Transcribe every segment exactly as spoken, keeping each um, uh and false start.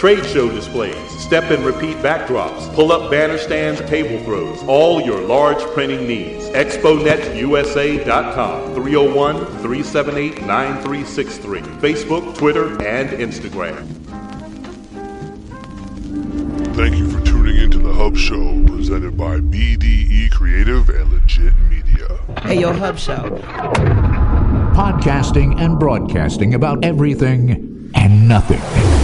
trade show displays, step and repeat backdrops, pull-up banner stands, table throws, all your large printing needs. expo net u s a dot com, three oh one, three seven eight, nine three six three. Facebook, Twitter, and Instagram. Thank you for tuning into the Hub Show, presented by B D E Creative and Legit Media. Hey, yo, Hub Show. Podcasting and broadcasting about everything and nothing.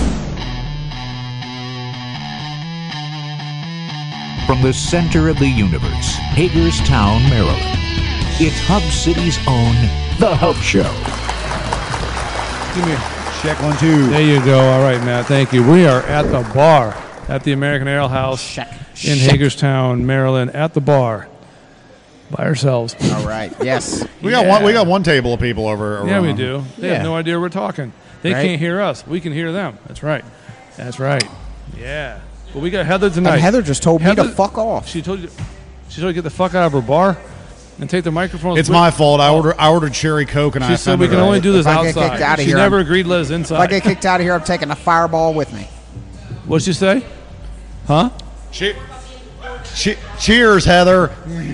From the center of the universe, Hagerstown, Maryland, it's Hub City's own The Hub Show. Give me check one, two. There you go. All right, Matt. Thank you. We are at the bar at the American Ale House Check. in Check. Hagerstown, Maryland, at the bar by ourselves. All right. Yes. We got Yeah. one. We got one table of people over. Around. Yeah, we do. They Yeah. have no idea we're talking. They Right. can't hear us. We can hear them. That's right. That's right. Yeah. But we got Heather tonight. And Heather just told me Heather- to fuck off. She told you. She told you to get the fuck out of her bar and take the microphone. It's my fault. I ordered. I ordered cherry coke, and She I said we offended can her. only do this If I get outside. kicked outta she here, never I'm- agreed to let us If I inside. get kicked out of here, I'm taking a fireball with me. What'd she say? Huh? Che- che- cheers, Heather.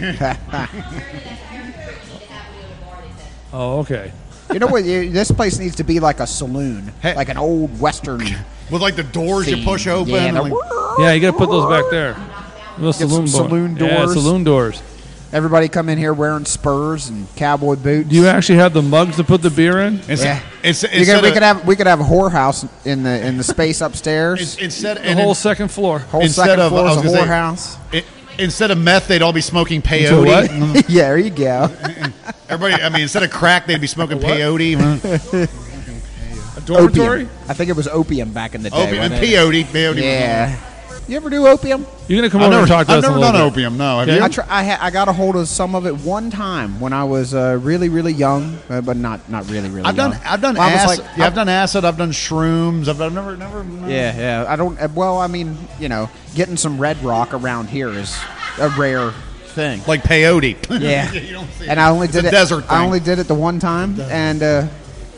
Oh, okay. You know what? You, this place needs to be like a saloon, Hey. like an old Western. With like the doors you Scene. push open. Yeah, and the- like, Yeah, you got to put those back there. Little Get saloon, some bar- saloon Yeah, doors. saloon doors. Everybody come in here wearing spurs and cowboy boots. Do you actually have the mugs to put the beer in? it's, Yeah. it's, You instead could, we of- could have we could have a whorehouse in the in the space upstairs. it's- instead The and whole in- second floor. Whole instead second of- floor I is a was gonna say- whorehouse. it- instead of meth, they'd all be smoking what? peyote. Yeah, there you go. Everybody, I mean, instead of crack, they'd be smoking What? peyote. A dormitory? Opium. I think it was opium back in the day. Opium and wasn't it? peyote. Peyote. Yeah. You ever do opium? You're going to come I've over never, and talk to I've us never a little done bit. opium. No, have Okay. you? I, try, I, ha- I got a hold of some of it one time when I was uh, really, really young, uh, but not not really, really I've young. done. I've done Well, I was acid. like- yeah, I've done acid. I've done shrooms. I've, I've never, never. Yeah, yeah. I don't. uh, Well, I mean, you know, getting some red rock around here is a rare thing. Like peyote. Yeah. You don't see And I only It's did a it. desert I thing. only did it the one time, and uh,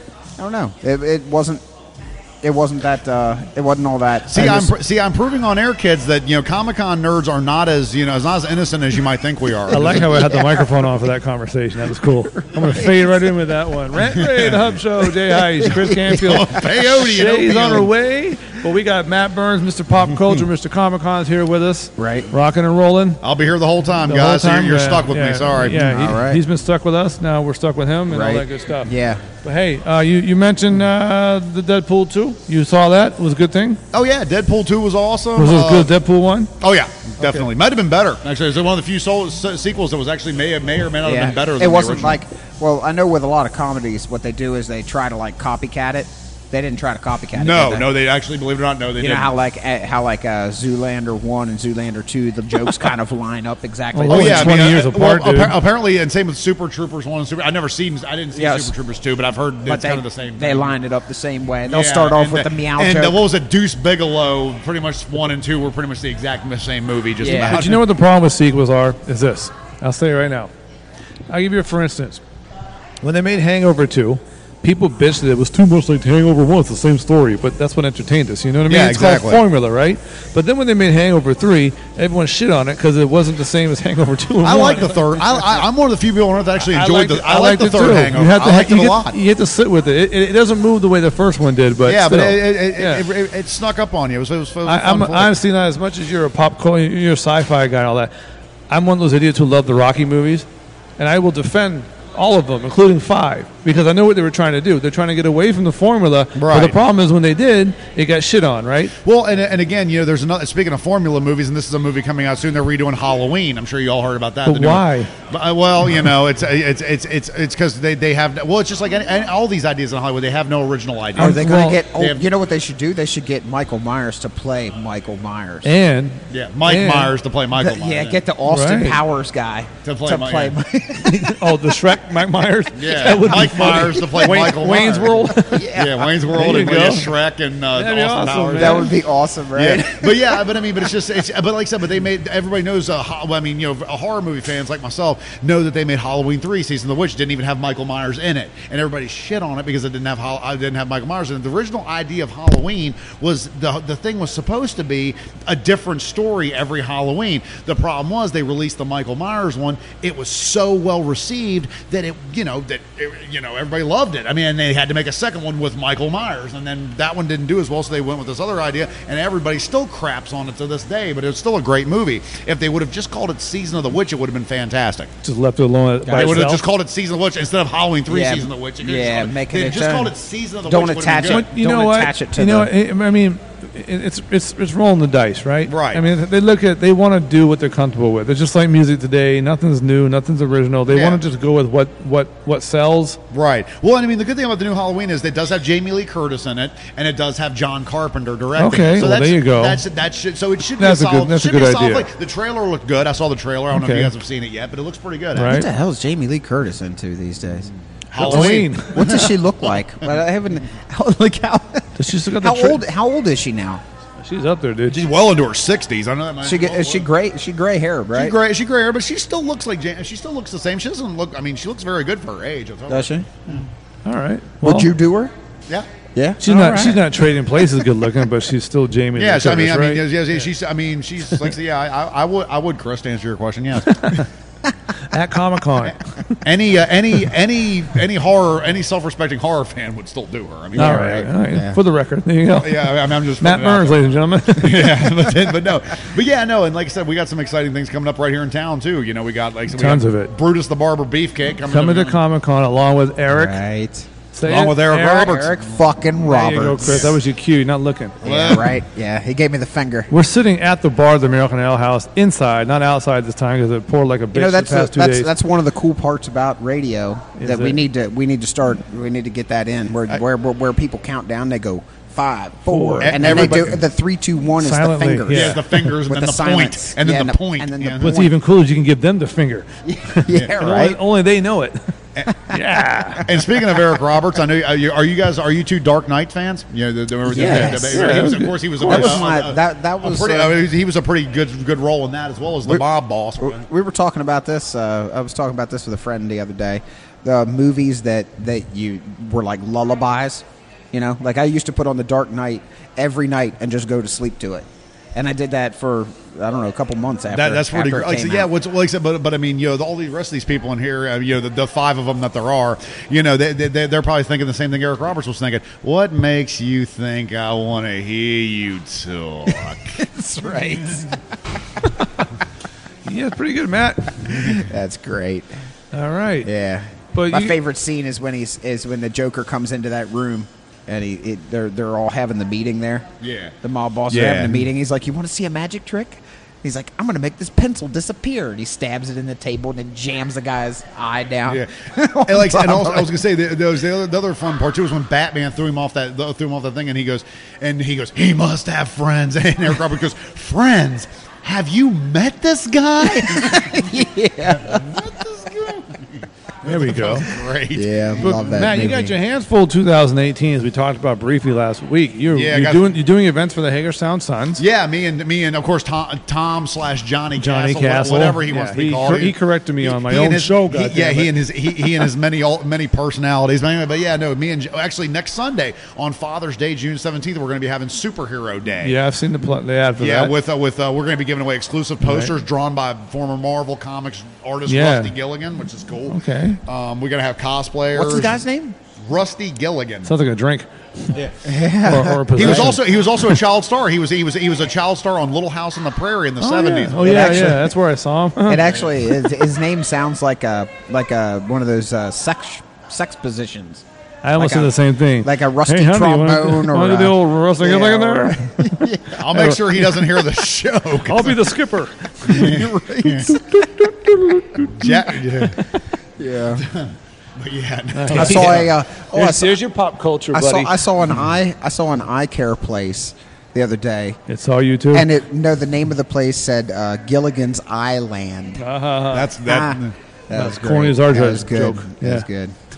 I don't know. It, it wasn't. It wasn't that. Uh, it wasn't all that. See, I I'm just- pr- see, I'm proving on air, kids, that you know Comic Con nerds are not as you know as not as innocent as you might think we are. I like how I had the microphone on for that conversation. That was cool. I'm going to fade right in with that one. Rant Ray, the Hub Show, Jay Heiss, Chris Canfield. Peyote and Shay's on opium. her way. But we got Matt Burns, Mister Pop Culture, Mister Comic Con's here with us. Right. Rocking and rolling. I'll be here the whole time, The guys. whole so time, you're, you're yeah, stuck with yeah, me. Sorry. Yeah, he, All right. he's been stuck with us. Now we're stuck with him and all Right. that good stuff. Yeah. But hey, uh, you, you mentioned uh, the Deadpool two. You saw that? It was a good thing? Oh yeah, Deadpool two was awesome. Was it as Uh, good as Deadpool one? Oh yeah, definitely. Might have been better. Actually, it's one of the few soul, se- sequels that was actually may may or may not have been better. Than It wasn't the original. like. Well, I know with a lot of comedies, what they do is they try to like copycat it. They didn't try to copycat it. No, did they? no, they actually, believe it or not, no, they You know didn't. how like uh, how like uh, Zoolander one and Zoolander two, the jokes kind of line up exactly. Oh, Oh those yeah, are twenty I mean, years uh, apart, well, dude. appa- apparently, and same with Super Troopers one and Super. I've never seen. I didn't see Yes. Super Troopers two, but I've heard but it's they, kind of the same. they thing. lined it up the same way. They'll Yeah, start off and with the, meow and joke. the, what was it? Deuce Bigelow. Pretty much one and two were pretty much the exact same movie. Just Yeah. about. But you know what the problem with sequels are? Is this. I'll say it right now. I'll give you a for instance. When they made Hangover two, people bitched that it was too much like Hangover one. It's the same story, but that's what entertained us. You know what I mean? Yeah, it's exactly. called formula, right? But then when they made Hangover three, everyone shit on it because it wasn't the same as Hangover two and I one. like the third. I, I, I'm one of the few people on earth that actually enjoyed liked the. I, like the it third too. Hangover. You have to I liked you it a get- lot. You have to sit with it. It, it doesn't move the way the first one did, but Yeah, but still. it, it, Yeah. it, it, it snuck up on you. It was, it was, it was a I, fun I'm flick. honestly not as much as you're a pop culture, you're a sci-fi guy and all that. I'm one of those idiots who love the Rocky movies, and I will defend all of them, including five, because I know what they were trying to do. They're trying to get away from the formula. But the Right. problem is when they did, it got shit on, right? Well, and, and again, you know, there's another. Speaking of formula movies, and this is a movie coming out soon. They're redoing Halloween. I'm sure you all heard about that. But The new one. why? But, uh, well, you know, it's it's it's it's it's because they they have. Well, it's just like any, any, all these ideas in Hollywood. They have no original idea. Are they going to Well, get? Oh, they have- you know what they should do? They should get Michael Myers to play Michael Myers. And yeah, Mike and- Myers to play Michael. The- Myers. yeah, get the Austin Right. Powers guy To play Mi- play. yeah. oh, the Shrek Mike Myers. Yeah, that would Michael Mike Myers to play Wayne, Michael Wayne's Myers. World. Yeah, Wayne's There World you and go. yeah, Shrek and uh, That'd be Austin awesome, Powers. man. That would be awesome, right? Yeah, but yeah, but I mean, but it's just, it's, but like I said, but they made everybody knows. Uh, ho- I mean, you know, horror movie fans like myself know that they made Halloween three: Season of the Witch didn't even have Michael Myers in it, and everybody shit on it because it didn't have Hol- I didn't have Michael Myers in it. The original idea of Halloween was the the thing was supposed to be a different story every Halloween. The problem was they released the Michael Myers one. It was so well received that it, you know, that it, you know everybody loved it. I mean, they had to make a second one with Michael Myers, and then that one didn't do as well, so they went with this other idea, and everybody still craps on it to this day. But it was still a great movie. If they would have just called it Season of the Witch, it would have been fantastic. Just left it alone by They would have itself. just called it Season of the Witch instead of Halloween three: Yeah, Season of the Witch. They yeah, just make called, it they its just own. called it Season of the Don't Witch. would attach have been it. good. You Don't know what? attach it to you know, the- what? I mean, it- it's it's it's rolling the dice, right? Right. I mean, they look at they want to do what they're comfortable with. It's just like music today. Nothing's new. Nothing's original. They Yeah. want to just go with what what what sells. Right. Well, and I mean, the good thing about the new Halloween is that it does have Jamie Lee Curtis in it, and it does have John Carpenter directing. Okay, so well, that's, there you go. That's that should so it should That's be a a good- solid. that's a should good be a solid idea. play. The trailer looked good. I saw the trailer. I don't know if Okay. you guys have seen it yet, but it looks pretty good. Right. What the hell is Jamie Lee Curtis into these days? Halloween. What does she look like? But I haven't. How, like how? Does she still got the How tra- old? How old is she now? She's up there, dude. She's well into her sixties. I know that. might- She get, is she gray? Is she gray hair, right? She gray. She gray hair, but she still looks like. Jan- she still looks the same. She doesn't look. I mean, she looks very good for her age. I'll tell you. Does she? All right. Would Well, you do her? Yeah. Yeah. She's not. She's not trading places good looking, but she's still Jamie. Lee Yes, I mean, Curtis, I mean, right? yes, yes, yes, she's. I mean, she's like, yeah, I, I I would, I would, Chris, to answer your question, yes. At Comic Con. any, uh, any, any, any horror, any self-respecting horror fan would still do her. I mean, All yeah, right. right. All right. Yeah. For the record, there you go. Yeah, I mean, I'm just Matt putting it out Burns, there. ladies and gentlemen. yeah, but, then- but no, but yeah, no, and like I said, we got some exciting things coming up right here in town too. You know, we got like we Tons got of it. Brutus the Barber Beefcake coming, Coming to up, Comic Con along with Eric. Right. Say Along it. with Eric Roberts. Eric fucking There Roberts. you go, Chris. That was your cue. You're not looking. Yeah, right. Yeah, he gave me the finger. We're sitting at the bar of the American Ale House inside, not outside this time because it poured like a bitch You know, that's the past two that's days. that's one of the cool parts about radio Is that we it? need to we need to start we need to get that in where where, where where people count down. They go five, four, Four. and then they Everybody- do the three, two, one is Silently, the fingers. yeah. yeah, the fingers and With then the the, point, silence. and then Yeah, the and the- point, and then yeah. the What's point. even cooler is you can give them the finger. Yeah, And right. Only, only they know it. yeah. And speaking of Eric Roberts, I know are you, are you guys are you two Dark Knight fans? You know, the, the, the, Yes. the, the, he was, of course, he was. That a, was a- my- a- that- that a was, pretty, uh, I mean, he was a pretty good good role in that as well as the We- mob boss. We were talking about this. Uh, I was talking about this with a friend the other day. The movies that, that you were like lullabies, you know, like I used to put on The Dark Knight every night and just go to sleep to it, and I did that for I don't know a couple months after. That, that's pretty after great. it Like, so, came yeah, out. what's, like I said, but, but I mean, you know, all the rest of these people in here, uh, you know, the, the five of them that there are, you know, they, they, they're probably thinking the same thing Eric Roberts was thinking. What makes you think I want to hear you talk? That's right. Yeah, pretty good, Matt. That's great. All right. Yeah. But my you- favorite scene is when he's is when the Joker comes into that room and he it, they're they're all having the meeting there. Yeah. The mob boss are Yeah. having the meeting. He's like, "You want to see a magic trick?" He's like, "I'm going to make this pencil disappear." And he stabs it in the table and then jams the guy's eye down. Yeah, and like, and also, I was gonna say the, the, the, other, the other fun part too was when Batman threw him off that threw him off that thing, and he goes, and he goes, he must have friends, and Eric Roberts goes, friends. Have you met this guy? Yeah. There we go. Great. Yeah, But love that Matt, you movie. got your hands full. twenty eighteen, as we talked about briefly last week. You're, Yeah, I you're got- doing you're doing events for the Hagerstown Suns. Yeah, me and me and of course Tom, Tom slash Johnny, Johnny Castle, Castle. whatever he Yeah, wants to be he called. cor- he corrected me on my and own his- show, he- goddammit. yeah, he and his he, he and his many all- many personalities. But anyway, but yeah, no, me and Jo- actually next Sunday on Father's Day, June seventeenth, we're going to be having Superhero Day. Yeah, I've seen the, pl- the ad for Yeah, that. with uh, with uh, we're going to be giving away exclusive posters drawn by former Marvel Comics artist Yeah. Rusty Gilligan, which is cool. Okay. Um, we're going to have cosplayers. What's the guy's name? Rusty Gilligan. Sounds like a drink. Yeah. Or, or a He was possession. also he was also a child star. He was he was he was a child star on Little House on the Prairie in the Oh, seventies. yeah, oh, It yeah, actually- yeah. That's where I saw him. It actually is, his name sounds like a like a one of those uh, sex sex positions. I almost like said a- the same thing. like a rusty hey, honey, trombone you or want to do the a- old rusty yeah, thing in or- there? I'll make sure he doesn't hear the show. I'll be the skipper. Jack, yeah. Yeah. But yeah, I saw a. Uh, oh, I Here's, saw, here's your pop culture, I buddy. saw I saw an eye I saw an eye care place the other day, it's all you too. and it no the name of the place said uh, Gilligan's Island. uh-huh. that's that. Ah, that was corny great. as our That was good. joke. That was Yeah. good.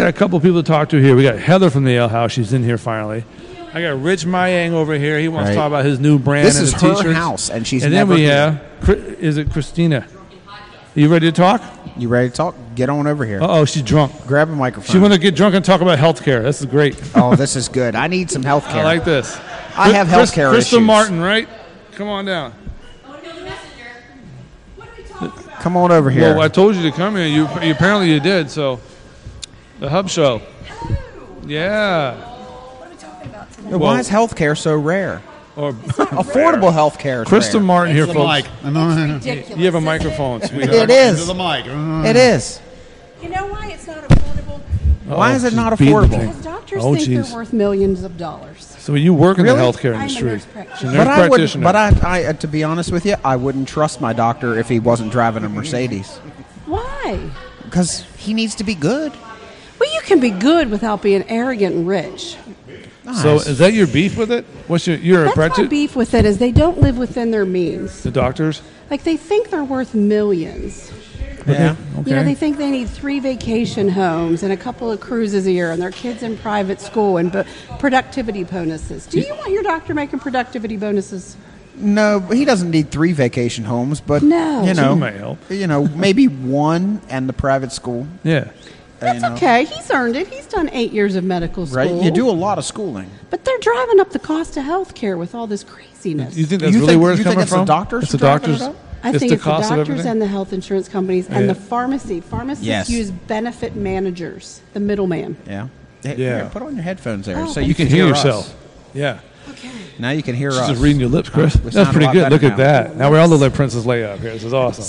got a couple people to talk to here. We got Heather from the Ale House. She's in here finally. I got Rich Mayang over here. He wants Right. to talk about his new brand. This and is the her t-shirts. house, and she's And then never we here. have, Chri- is it Christina? You ready to talk? You ready to talk? Get on over here. Uh-oh, she's drunk. Grab a microphone. She want to get drunk and talk about healthcare. This is great. Oh, this is good. I need some health care. I like this. I have Chris- healthcare Crystal issues. Martin, right? Come on down. Come on over here. Well, I told you to come here. You, you apparently you did. So, the Hub Show. Yeah. Why well- is healthcare so rare? Or Affordable healthcare is Crystal rare. Martin here, the folks. mic. You have a microphone, sweetheart. It is. Into the mic. It is. You know why it's not affordable? Why Oh, is it she's not beating the affordable? thing. Because doctors Oh, think geez. they're worth millions of dollars. So you work in Really? the healthcare I'm a industry. nurse She's a practitioner. nurse But I would, practitioner. but I, I, uh, to be honest with you, I wouldn't trust my doctor if he wasn't driving a Mercedes Why? because he needs to be good. Well, you can be good without being arrogant and rich. So Nice. is that your beef with it? What's your you're a That's my practitioner? beef with it is they don't live within their means. The doctors? Like they think they're worth millions. Yeah. Okay. You know, they think they need three vacation homes and a couple of cruises a year and their kids in private school and bo- productivity bonuses. Do you want your doctor making productivity bonuses? No, but he doesn't need three vacation homes, but No. you Two know, may help. you know, maybe one and the private school. Yeah. That's you know. okay. He's earned it. He's done eight years of medical school. Right? You do a lot of schooling. But they're driving up the cost of health care with all this craziness. You think that's You really think- where it's you think coming it's the from? doctors It's the driving it doctors. up? I it's think the it's the cost of doctors everything? and the health insurance companies and Yeah. the pharmacy. Pharmacists Yes. use benefit managers, the middleman. Yeah. Hey, Yeah. here, put on your headphones there, Oh, so thank You can hear us. yourself. Yeah. Okay. Now you can hear She's us. just reading your lips, Chris. we That's sound a pretty lot good. better Look at now. that. Now we all look like Princess Leia up here. This is awesome.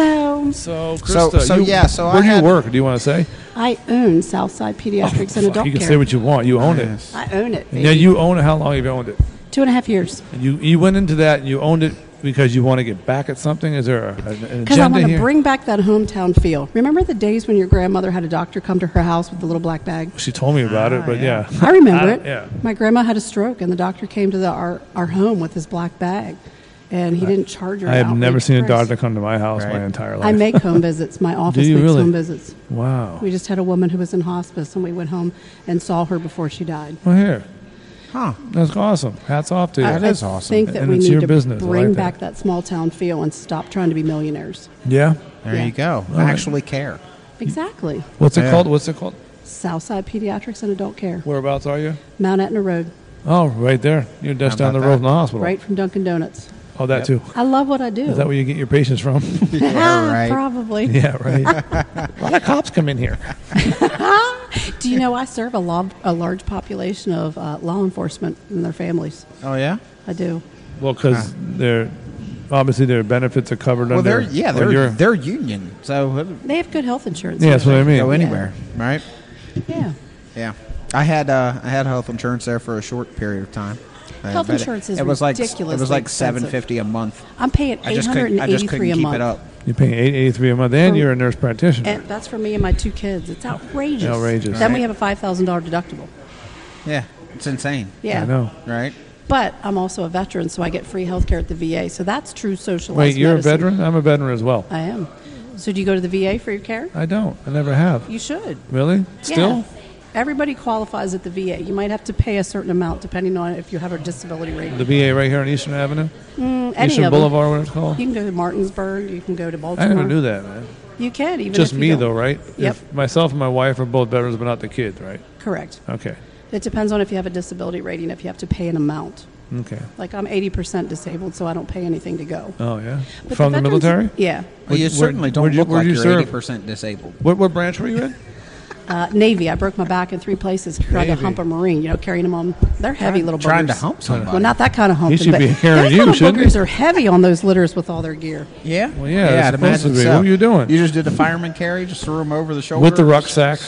So So, So- Krista, so, you, yeah, so I where do you had- work? Do you want to say? I own Southside Pediatrics and Fuck, Adult you can Care. say what you want. You own it. Yes. I own it. Yeah, baby. you own it. How long have you owned it? Two and a half years. And you you went into that and you owned it because you want to get back at something. Is there a, an, an Because I agenda want to here? bring back that hometown feel. Remember the days when your grandmother had a doctor come to her house with the little black bag? She told me about it, but yeah. I remember I- it. yeah. My grandma had a stroke, and the doctor came to the, our, our home with his black bag, and he didn't charge her. I have outright never seen a price. doctor come to my house Right. my entire life. I make home visits. My office you makes really? home visits. Wow. We just had a woman who was in hospice, and we went home and saw her before she died. Well, here. Huh. That's awesome. Hats off to you. That I is awesome. think that And we it's need your to business. I bring like back that. that small town feel and stop trying to be millionaires. Yeah. There Yeah. you go. right. Actually care. Exactly. What's it Yeah. called? What's it called? Southside Pediatrics and Adult Care, Whereabouts are you? Mount Etna Road, Oh, right there. You're just How down the about road that? from the hospital. right from Dunkin' Donuts. Oh, that too. I love what I do. Is that where you get your patients from? Yeah, right. Probably. yeah, right. A lot of cops come in here. Do you know I serve a, lo- a large population of uh, law enforcement and their families? Oh yeah. I do. Well, because they're obviously their benefits are covered Well, under. they're yeah or they're your- they're union, so uh, They have good health insurance. Yeah, that's what I mean. go anywhere, right? Yeah. Yeah. I had uh, I had health insurance there for a short period of time. Uh, Health but insurance is it was like it ridiculously was like expensive. seven fifty a month. I'm paying I eight just hundred couldn't I just couldn't eighty-three a keep month. it up. You're paying eight eighty three a month, and For- you're a nurse practitioner. And that's for me and my two kids. It's outrageous. Outrageous. Then Right. we have a five thousand dollars deductible. Yeah, it's insane. Yeah. I know. Right? But I'm also a veteran, so I get free health care at the V A. So that's true socialized Wait, you're medicine. a veteran? I'm a veteran as well. I am. So do you go to the V A for your care? I don't. I never have. You should. Really? Still? Yeah. Everybody qualifies at the V A. You might have to pay a certain amount depending on if you have a disability rate. The V A right here on Eastern Avenue? Mm, any Eastern of them. Boulevard, what it's called? You can go to Martinsburg. You can go to I Baltimore. never knew that, man. You can, even Just if you me, don't. though, right? Yep. If myself and my wife are both veterans, but not the kids, right? Correct. Okay. It depends on if you have a disability rating, if you have to pay an amount. Okay. Like I'm eighty percent disabled, so I don't pay anything to go. Oh, yeah. But From the, veterans- military? Yeah. Well, you Where- certainly where- don't where'd you- look where'd like you you're serve? eighty percent disabled. What, what branch were you in? Uh, Navy. I broke my back in three places trying to Navy. hump a Marine. You know, carrying them on. They're heavy little Trying to buggers. hump somebody. Well, not that kind of humping. should but be carrying those you, little shouldn't he? boogers are heavy on those litters with all their gear. Yeah. Well, yeah, they're I'd supposed to imagine be. so. What were you doing? You just did a fireman carry, just threw them over the shoulder With the rucksack?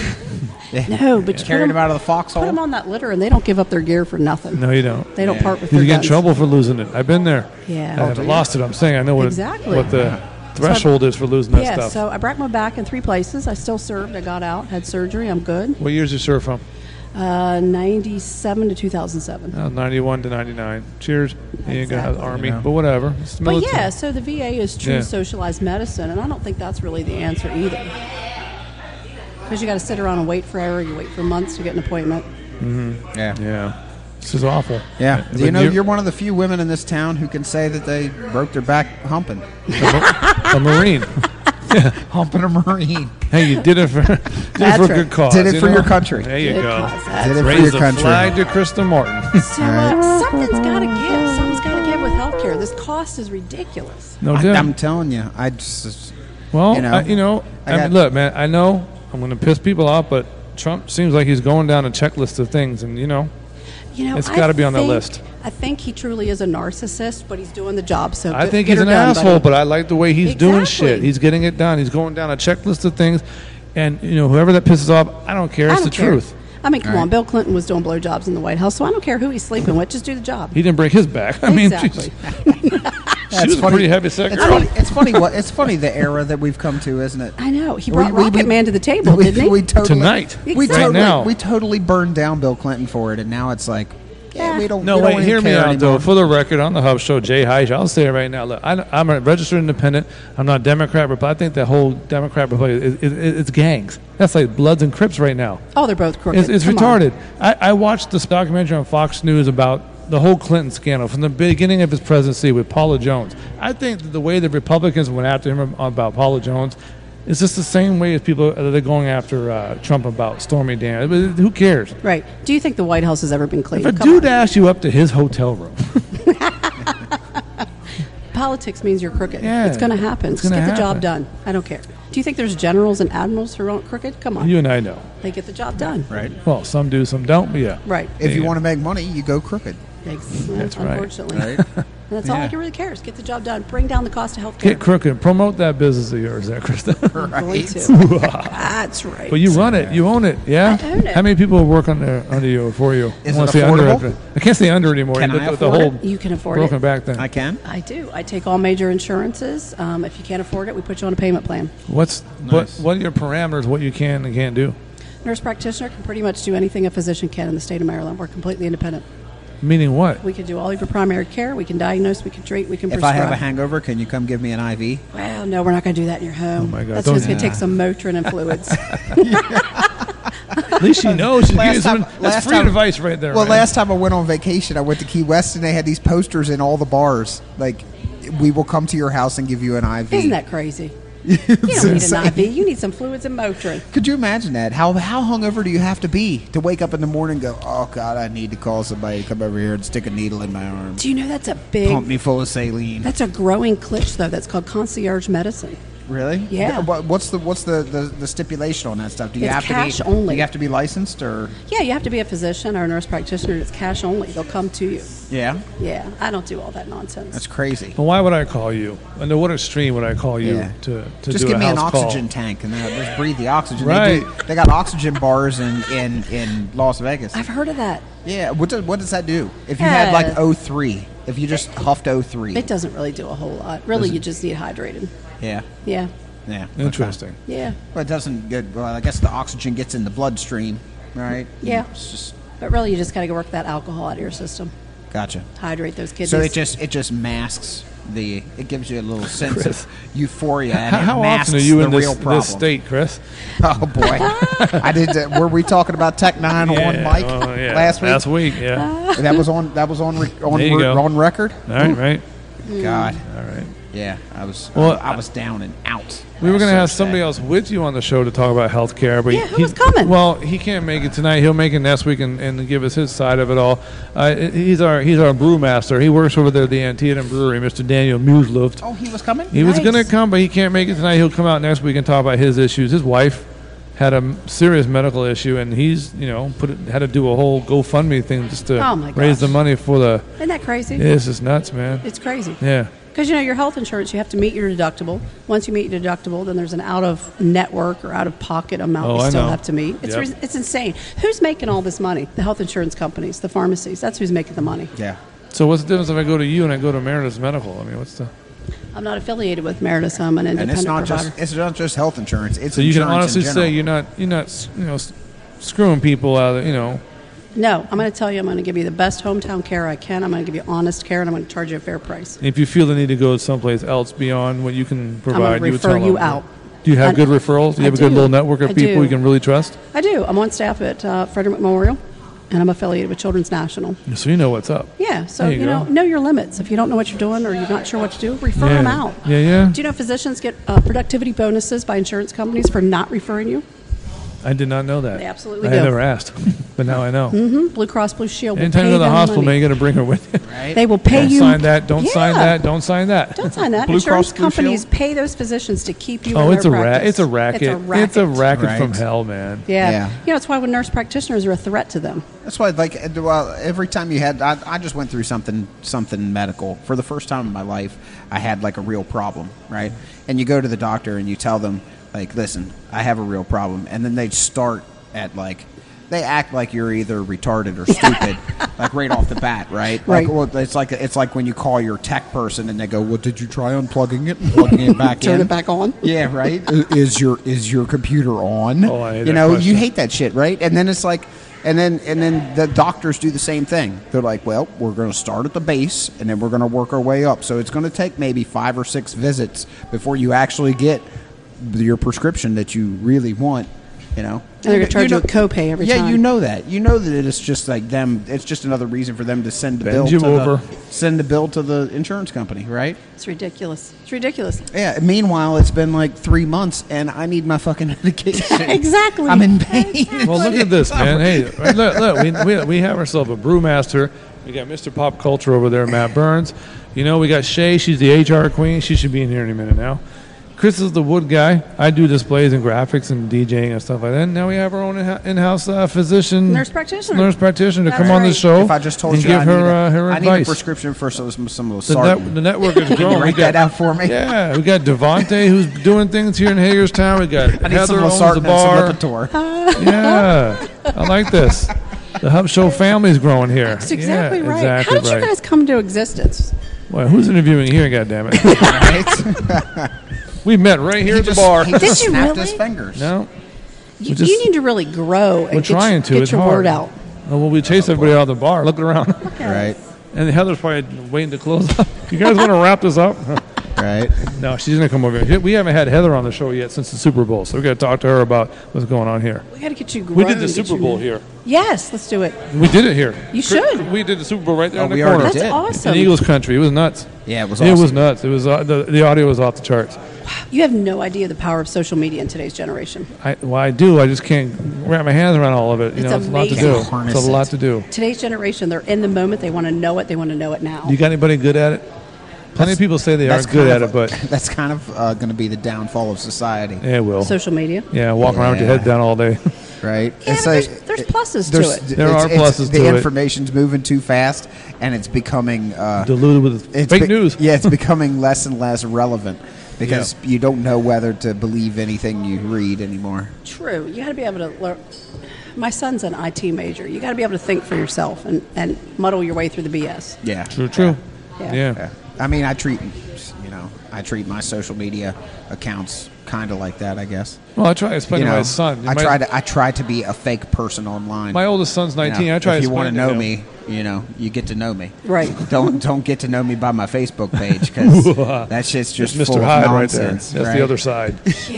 No, but you carried put them out of the foxhole. Put them on that litter, and they don't give up their gear for nothing. No, you don't. They don't Yeah. part with You their get in guns. trouble for losing it. I've been there. Yeah. I Oh, haven't lost it. I'm saying I know what, Exactly. what the threshold is for losing that Yeah, stuff. so I broke my back in three places. I still served. I got out, had surgery. I'm good. What years you serve from? Uh, ninety-seven to two thousand seven. Uh, ninety-one to ninety-nine. Cheers. You ain't gonna have Exactly. Army, Yeah. but whatever. It's the But military. yeah, so the V A is true Yeah. socialized medicine, and I don't think that's really the answer either. Because you got to sit around and wait forever. You wait for months to get an appointment. Yeah. Yeah. This is awful. Yeah. But Do you know you're one of the few women in this town who can say that they broke their back humping? a Marine. Humping a Marine. Hey, you did it for did it That's for a right. good cause. Did it you for know? your country. There you Good go. cause. That's Did it for Raise your the country. flag to Krista Martin. So uh, something's got to give. Something's got to give with healthcare. This cost is ridiculous. No I, doubt. I'm telling you, I just Well, you know, I, you know, I I got- mean, look, man. I know I'm going to piss people off, but Trump seems like he's going down a checklist of things, and you know, You know, It's I gotta be on that think- list. I think he truly is a narcissist, but he's doing the job. So I good- think get he's her an done, asshole, buddy. but I like the way he's doing Exactly. shit. He's getting it done. He's going down a checklist of things, and you know, whoever that pisses off, I don't care. I It's don't the care. truth. I mean, come Right. on. Bill Clinton was doing blowjobs in the White House, so I don't care who he's sleeping with. Just do the job. He didn't break his back. I mean, Exactly. she's, she was a pretty heavy It's secretary. funny. It's funny. What it's funny the era that we've come to, isn't it? I know. He brought We- we- Rocket we- Man to the table, we, didn't he? we totally, Tonight. We Exactly. totally, Right now. we totally burned down Bill Clinton for it, and now it's like, yeah, Yeah. we don't. No, we don't wait, even hear me care out, anymore. though. For the record, on the Hub Show, Jay Heish, I'll say it right now. Look, I, I'm a registered independent. I'm not Democrat, but I think the whole Democrat Republic, it, it, it, it's gangs. That's like Bloods and Crips right now. Oh, they're both crooked. It's, it's Come on. retarded. I, I watched this documentary on Fox News about the whole Clinton scandal from the beginning of his presidency with Paula Jones. I think that the way the Republicans went after him about Paula Jones is just the same way as people uh, they're going after uh, Trump about Stormy Daniels. Who cares? Right. Do you think the White House has ever been clean? If a Come dude on. asks you up to his hotel room, Politics means you're crooked. Yeah, It's going to happen. it's Just gonna get the job happen. done. I don't care. Do you think there's generals and admirals who aren't crooked? Come on. you and I know. They get the job done. Right. Well, some do, some don't, but yeah. Right. If you Yeah. want to make money, you go crooked. Ex- That's right. Unfortunately. Right. And that's all Yeah. I really cares. Get the job done. Bring down the cost of health care. Get crooked. Promote that business of yours there, Krista. I'm going Right. to. That's right. But you run it. You own it. Yeah? I own it. How many people work under, under you or for you? Is I wanna it say under affordable? after- I can't say under anymore. Can with I with the afford whole it? You can afford broken it. back thing. I can. I do. I take all major insurances. Um, if you can't afford it, we put you on a payment plan. What's what? Nice. What are your parameters? What you can and can't do? Nurse practitioner can pretty much do anything a physician can in the state of Maryland. We're completely independent. Meaning what? We can do all of your primary care. We can diagnose. We can treat. We can If I prescribe. have a hangover, can you come give me an I V? Well, no, we're not going to do that in your home. Oh, my God. That's Don't- just going to take some Motrin and fluids. At least she knows. She's Last giving some, time- that's last free time- advice right there. Well, man. last time I went on vacation, I went to Key West, and they had these posters in all the bars. Like, we will come to your house and give you an I V. Isn't that crazy? You don't need an insane. I V. You need some fluids and Motrin. Could you imagine that? How how hungover do you have to be to wake up in the morning and go, oh, God, I need to call somebody to come over here and stick a needle in my arm. Do you know that's a big? Pump me full of saline. That's a growing cliché, though. That's called concierge medicine. Really? Yeah. What- What's the what's the, the, the stipulation on that stuff? Do you It's have cash to be only. Do you have to be licensed or? Yeah, you have to be a physician or a nurse practitioner. It's cash only. They'll come to you. Yeah. Yeah, I don't do all that nonsense. That's crazy. But why would I call you? Under what extreme would I call you Yeah. to, to Just do give a me an house oxygen call? tank and then just breathe the oxygen. Right. They, do, they got oxygen bars in, in, in Las Vegas. I've heard of that. Yeah. What does what does that do? If you had like Uh, O three, if you just huffed O three. It doesn't really do a whole lot. Really, you just need hydrated. Yeah. Yeah, Yeah. Interesting. yeah. But it doesn't get. Well, I guess the oxygen gets in the bloodstream, right? Yeah. It's just But really, you just got to go work that alcohol out of your system. gotcha. Hydrate those kidneys. So it just it just masks the. It gives you a little sense Chris. of euphoria. And How, it how masks often are you the in this, real problem. this state, Chris? Oh boy, I did. Uh, were we talking about Tech Nine on Yeah, mic oh, yeah. last week? Last week, yeah. That was on. That was on. Re- on, There you re- go. on record. All right, right. God. All right. Yeah, I was. Well, I, I was down and out. We were last going to have Thursday. somebody else with you on the show to talk about health care. But Yeah, he, who was coming? Well, he can't make it tonight. He'll make it next week and, and give us his side of it all. Uh, he's our he's our brewmaster. He works over there at the Antietam Brewery, Mister Daniel Musluft. Oh, he was coming. He was Nice. going to come, but he can't make it tonight. He'll come out next week and talk about his issues. His wife had a m- serious medical issue, and he's you know put it, had to do a whole GoFundMe thing just to Oh, my raise gosh. the money for the. Isn't that crazy? It's just nuts, man. It's crazy. Yeah. Because, you know, your health insurance, you have to meet your deductible. Once you meet your deductible, then there's an out-of-network or out-of-pocket amount Oh, you I still know. have to meet. It's, Yep. re- it's insane. Who's making all this money? The health insurance companies, the pharmacies. That's who's making the money. Yeah. So what's the difference if I go to you and I go to Meredith's Medical? I mean, what's the? I'm not affiliated with Meredith. I'm an And independent it's not provider. just it's not just health insurance. It's So you can insurance in honestly general. say you're not you're not you know s- screwing people out of you know. No, I'm going to tell you I'm going to give you the best hometown care I can. I'm going to give you honest care, and I'm going to charge you a fair price. If you feel the need to go someplace else beyond what you can provide, gonna you would refer tell you them. out. Do you have I- good referrals? Do you I have a good do. little network of I people do. you can really trust? I do. I'm on staff at uh, Frederick Memorial, and I'm affiliated with Children's National. So you know what's up. Yeah, so There you, you know, go. know your limits. If you don't know what you're doing or you're not sure what to do, refer Yeah. them out. Yeah, yeah. Do you know physicians get uh, productivity bonuses by insurance companies for not referring you? I did not know that. They absolutely I do. had never asked, but now I know. hmm Blue Cross Blue Shield will Anytime pay you go to the them hospital, man, money. you got to bring her with you. Right? They will pay Don't you. sign that. Don't sign Yeah. that. Don't sign that. Don't sign that. Blue Insurance Cross Blue companies Shield? pay those physicians to keep you Oh, in it's their a ra- practice. It's a racket. It's a racket. It's a racket Right. from hell, man. Yeah. Yeah. You know, it's why when nurse practitioners are a threat to them. That's why, like, uh, well, every time you had, I, I just went through something, something medical for the first time in my life. I had like a real problem, right? And you go to the doctor and you tell them, like, listen, I have a real problem, and then they start at like, they act like you're either retarded or stupid, like right off the bat, right? Right. Like, well, it's like it's like when you call your tech person and they go, "Well, did you try unplugging it and plugging it back Turn in?" it back on. Yeah, right. I- Is your is your computer on? Oh, I hate you that know, question. you hate that shit, right? And then it's like, and then and then the doctors do the same thing. They're like, well, we're going to start at the base, and then we're going to work our way up. So it's going to take maybe five or six visits before you actually get your prescription that you really want. You know, And they're gonna charge you a copay every yeah, time. you know that. You know that it's just like them. It's just another reason for them to send the Bend bill you to over. the send the bill to the insurance company, right? It's ridiculous. It's ridiculous. Yeah. Meanwhile, it's been like three months, and I need my fucking medication. Exactly. I'm in pain. Well, look at this, man. Hey, look, look we, we, we have ourselves a brewmaster. We got Mister Pop Culture over there, Matt Burns. You know, we got Shay. She's the H R queen. She should be in here any minute now. Chris is the wood guy. I do displays and graphics and DJing and stuff like that. And now we have our own in- in-house uh, physician, Nurse practitioner. nurse practitioner to That's come on the right. show If I just told and you give I her need, a, uh, her I need a advice. prescription for some some of The, Sartan. net, the network is Can you growing. We write got, that out for me? Yeah, we got Devontae who's doing things here in Hagerstown. We got I need Heather some owns Losartan the and bar. some Lipitor. Yeah, I like this. The Hub Show family's growing here. That's exactly yeah, right. Exactly How did right. you guys come into existence? Well, who's interviewing here? Goddammit. Right? We met right here He at the just- bar. He just Did you snapped really? his fingers. No, You, just- you need to really grow and we're get, trying your, to. get It's your hard. word out. Oh, well, we chased everybody out of the bar. Look around. Right. And Heather's probably waiting to close up. You guys want to wrap this up? Right. No, she's going to come over here. We haven't had Heather on the show yet since the Super Bowl, so we've got to talk to her about what's going on here. We got to get you grown. We did the get Super you- Bowl here. Yes, let's do it. We did it here. You Chris- should. We did the Super Bowl right there Oh, in the we corner. already That's did. awesome. In Eagles country. It was nuts. Yeah, it was It awesome. was nuts. It was uh, the, the audio was off the charts. You have no idea the power of social media in today's generation. I, well, I do. I just can't wrap my hands around all of it. You It's know, it's a lot to amazing. do. Harness It's a lot it. to do. Today's generation, they're in the moment. They want to know it. They want to know it now. You got anybody good at it? Plenty of people say they That's aren't good kind at of it, but a- that's kind of uh, going to be the downfall of society, yeah, it will. Social media. Yeah, walk around with your Yeah. head down all day. right? Yeah, but there's, there's pluses to it. There are pluses the to it. information's moving too fast, and it's becoming uh, Diluted with it's fake be- news. Yeah, it's becoming less and less relevant because you don't know whether to believe anything you read anymore. True. You got to be able to learn. My son's an I T major. You got to be able to think for yourself and, and muddle your way through the B S. Yeah, True, true. Yeah. Yeah. Yeah. I mean, I treat you know, I treat my social media accounts kind of like that, I guess. Well, I try to explain You to know, my son. I my, try to I try to be a fake person online. My oldest son's You know, nineteen. I try if to you want explain to know him. me, you know, you get to know me. Right. Don't don't get to know me by my Facebook page because that shit's just That's full Mister of Hyde right there. nonsense. That's right? the other side.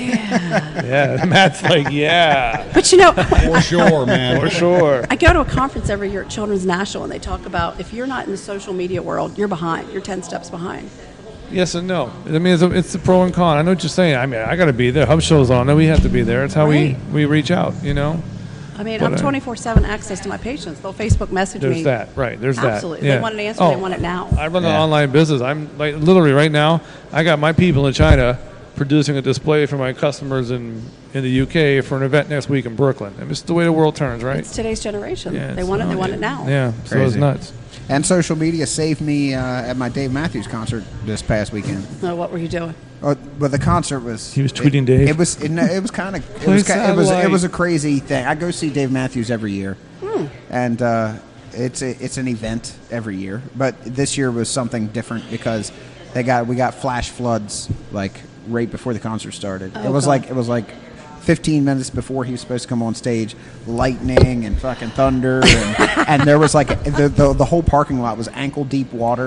Yeah. Yeah. Matt's like, yeah, But you know, For sure, man. for sure. I go to a conference every year at Children's National, and they talk about if you're not in the social media world, you're behind. You're ten steps behind. Yes and no. I mean, it's a, it's a pro and con. I know what you're saying. I mean, I got to be there. Hub Show's on. Then we have to be there. It's how Right. we, we reach out, you know? I mean, But, I'm uh, twenty-four seven access to my patients. They'll Facebook message There's me. that. Right. There's that. Absolutely. Yeah. They want an answer. Oh, They want it now. I run an Yeah. online business. I'm like literally right now, I got my people in China producing a display for my customers in, in the U K for an event next week in Brooklyn. And it's the way the world turns, right? It's today's generation. Yeah, they it's want it. They not- want it now. Yeah. So it's Crazy. nuts. And social media saved me uh, at my Dave Matthews concert this past weekend. Oh, what were you doing? Oh, but the concert was. He was tweeting it, Dave? It was. It, no, it was kind of. It Play was. ki- It was. It satellite. was a crazy thing. I go see Dave Matthews every year, Hmm. and uh, it's a, it's an event every year. But this year was something different because they got we got flash floods like right before the concert started. Oh, it was God. like it was like. fifteen minutes before he was supposed to come on stage, lightning and fucking thunder, and, and there was like the, the the whole parking lot was ankle deep water.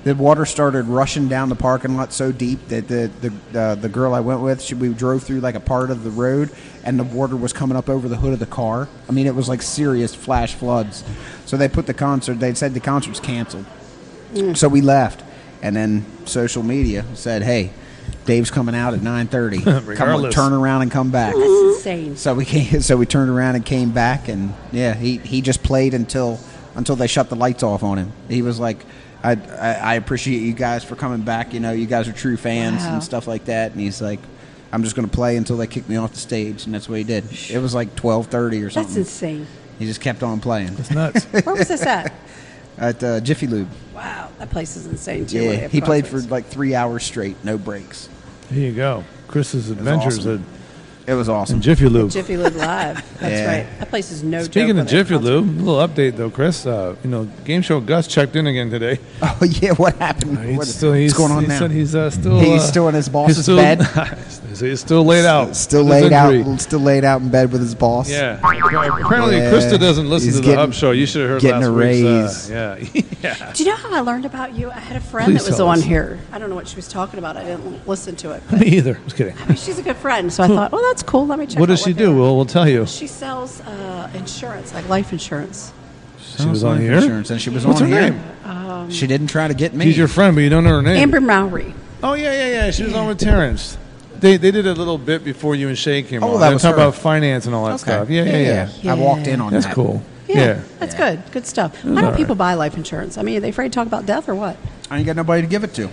the water started rushing down the parking lot so deep that the the uh, the girl I went with, she, we drove through like a part of the road, and the water was coming up over the hood of the car. I mean, it was like serious flash floods. So they put the concert. They said the concert's canceled. Mm. So we left, and then social media said, "Hey, Dave's coming out at nine thirty. Come turn around and come back." That's insane. So we came, so we turned around and came back, and yeah, he, he just played until until they shut the lights off on him. He was like, I, I, I appreciate you guys for coming back. You know, you guys are true fans Wow. and stuff like that. And he's like, I'm just going to play until they kick me off the stage, and that's what he did. It was like twelve thirty or something. That's insane. He just kept on playing. It's nuts. Where was this at? At uh, Jiffy Lube. Wow, that place is insane too. Yeah, he played for like three hours straight, no breaks. There you go. Chris's Adventures awesome. at It was awesome. in Jiffy Lube. Jiffy Lube Live. That's Yeah. right. That place is no Speaking joke of with that Jiffy concert. Lube, a little update though, Chris. Uh, you know, Game Show Gus checked in again today. Oh yeah, what happened? He's What- still, he's, what's going on he now? said he's uh, still He's uh, still in his he's boss's still- bed. he's still laid out. Still with his laid out. injury. Still laid out in bed with his boss. Yeah. Apparently, Yeah. Krista doesn't listen He's to the getting- Hub Show. You should have heard getting last a week's. raise. Uh, yeah. yeah. Do you know how I learned about you? I had a friend Please that was tell on us. here. I don't know what she was talking about. I didn't listen to it. Me either. Just kidding. I mean, she's a good friend, so I thought, oh, that's cool. Let me check. What does out she they do? are. Well, we'll tell you. She sells uh, insurance, like life insurance. She was on Life here. Insurance, and she was What's on her here. name? Um, She didn't try to get me. She's your friend, but you don't know her name. Amber Mowry. Oh yeah, yeah, yeah. She was on with Terrence. They they did a little bit before you and Shay came Oh, on. that They was talked her. about finance and all that Okay. stuff. Yeah, yeah, yeah. Yeah. I walked in on That's that. cool. Yeah, Yeah. that's Yeah. good. Good stuff. Why all don't right. people buy life insurance? I mean, are they afraid to talk about death or what? I ain't got nobody to give it to.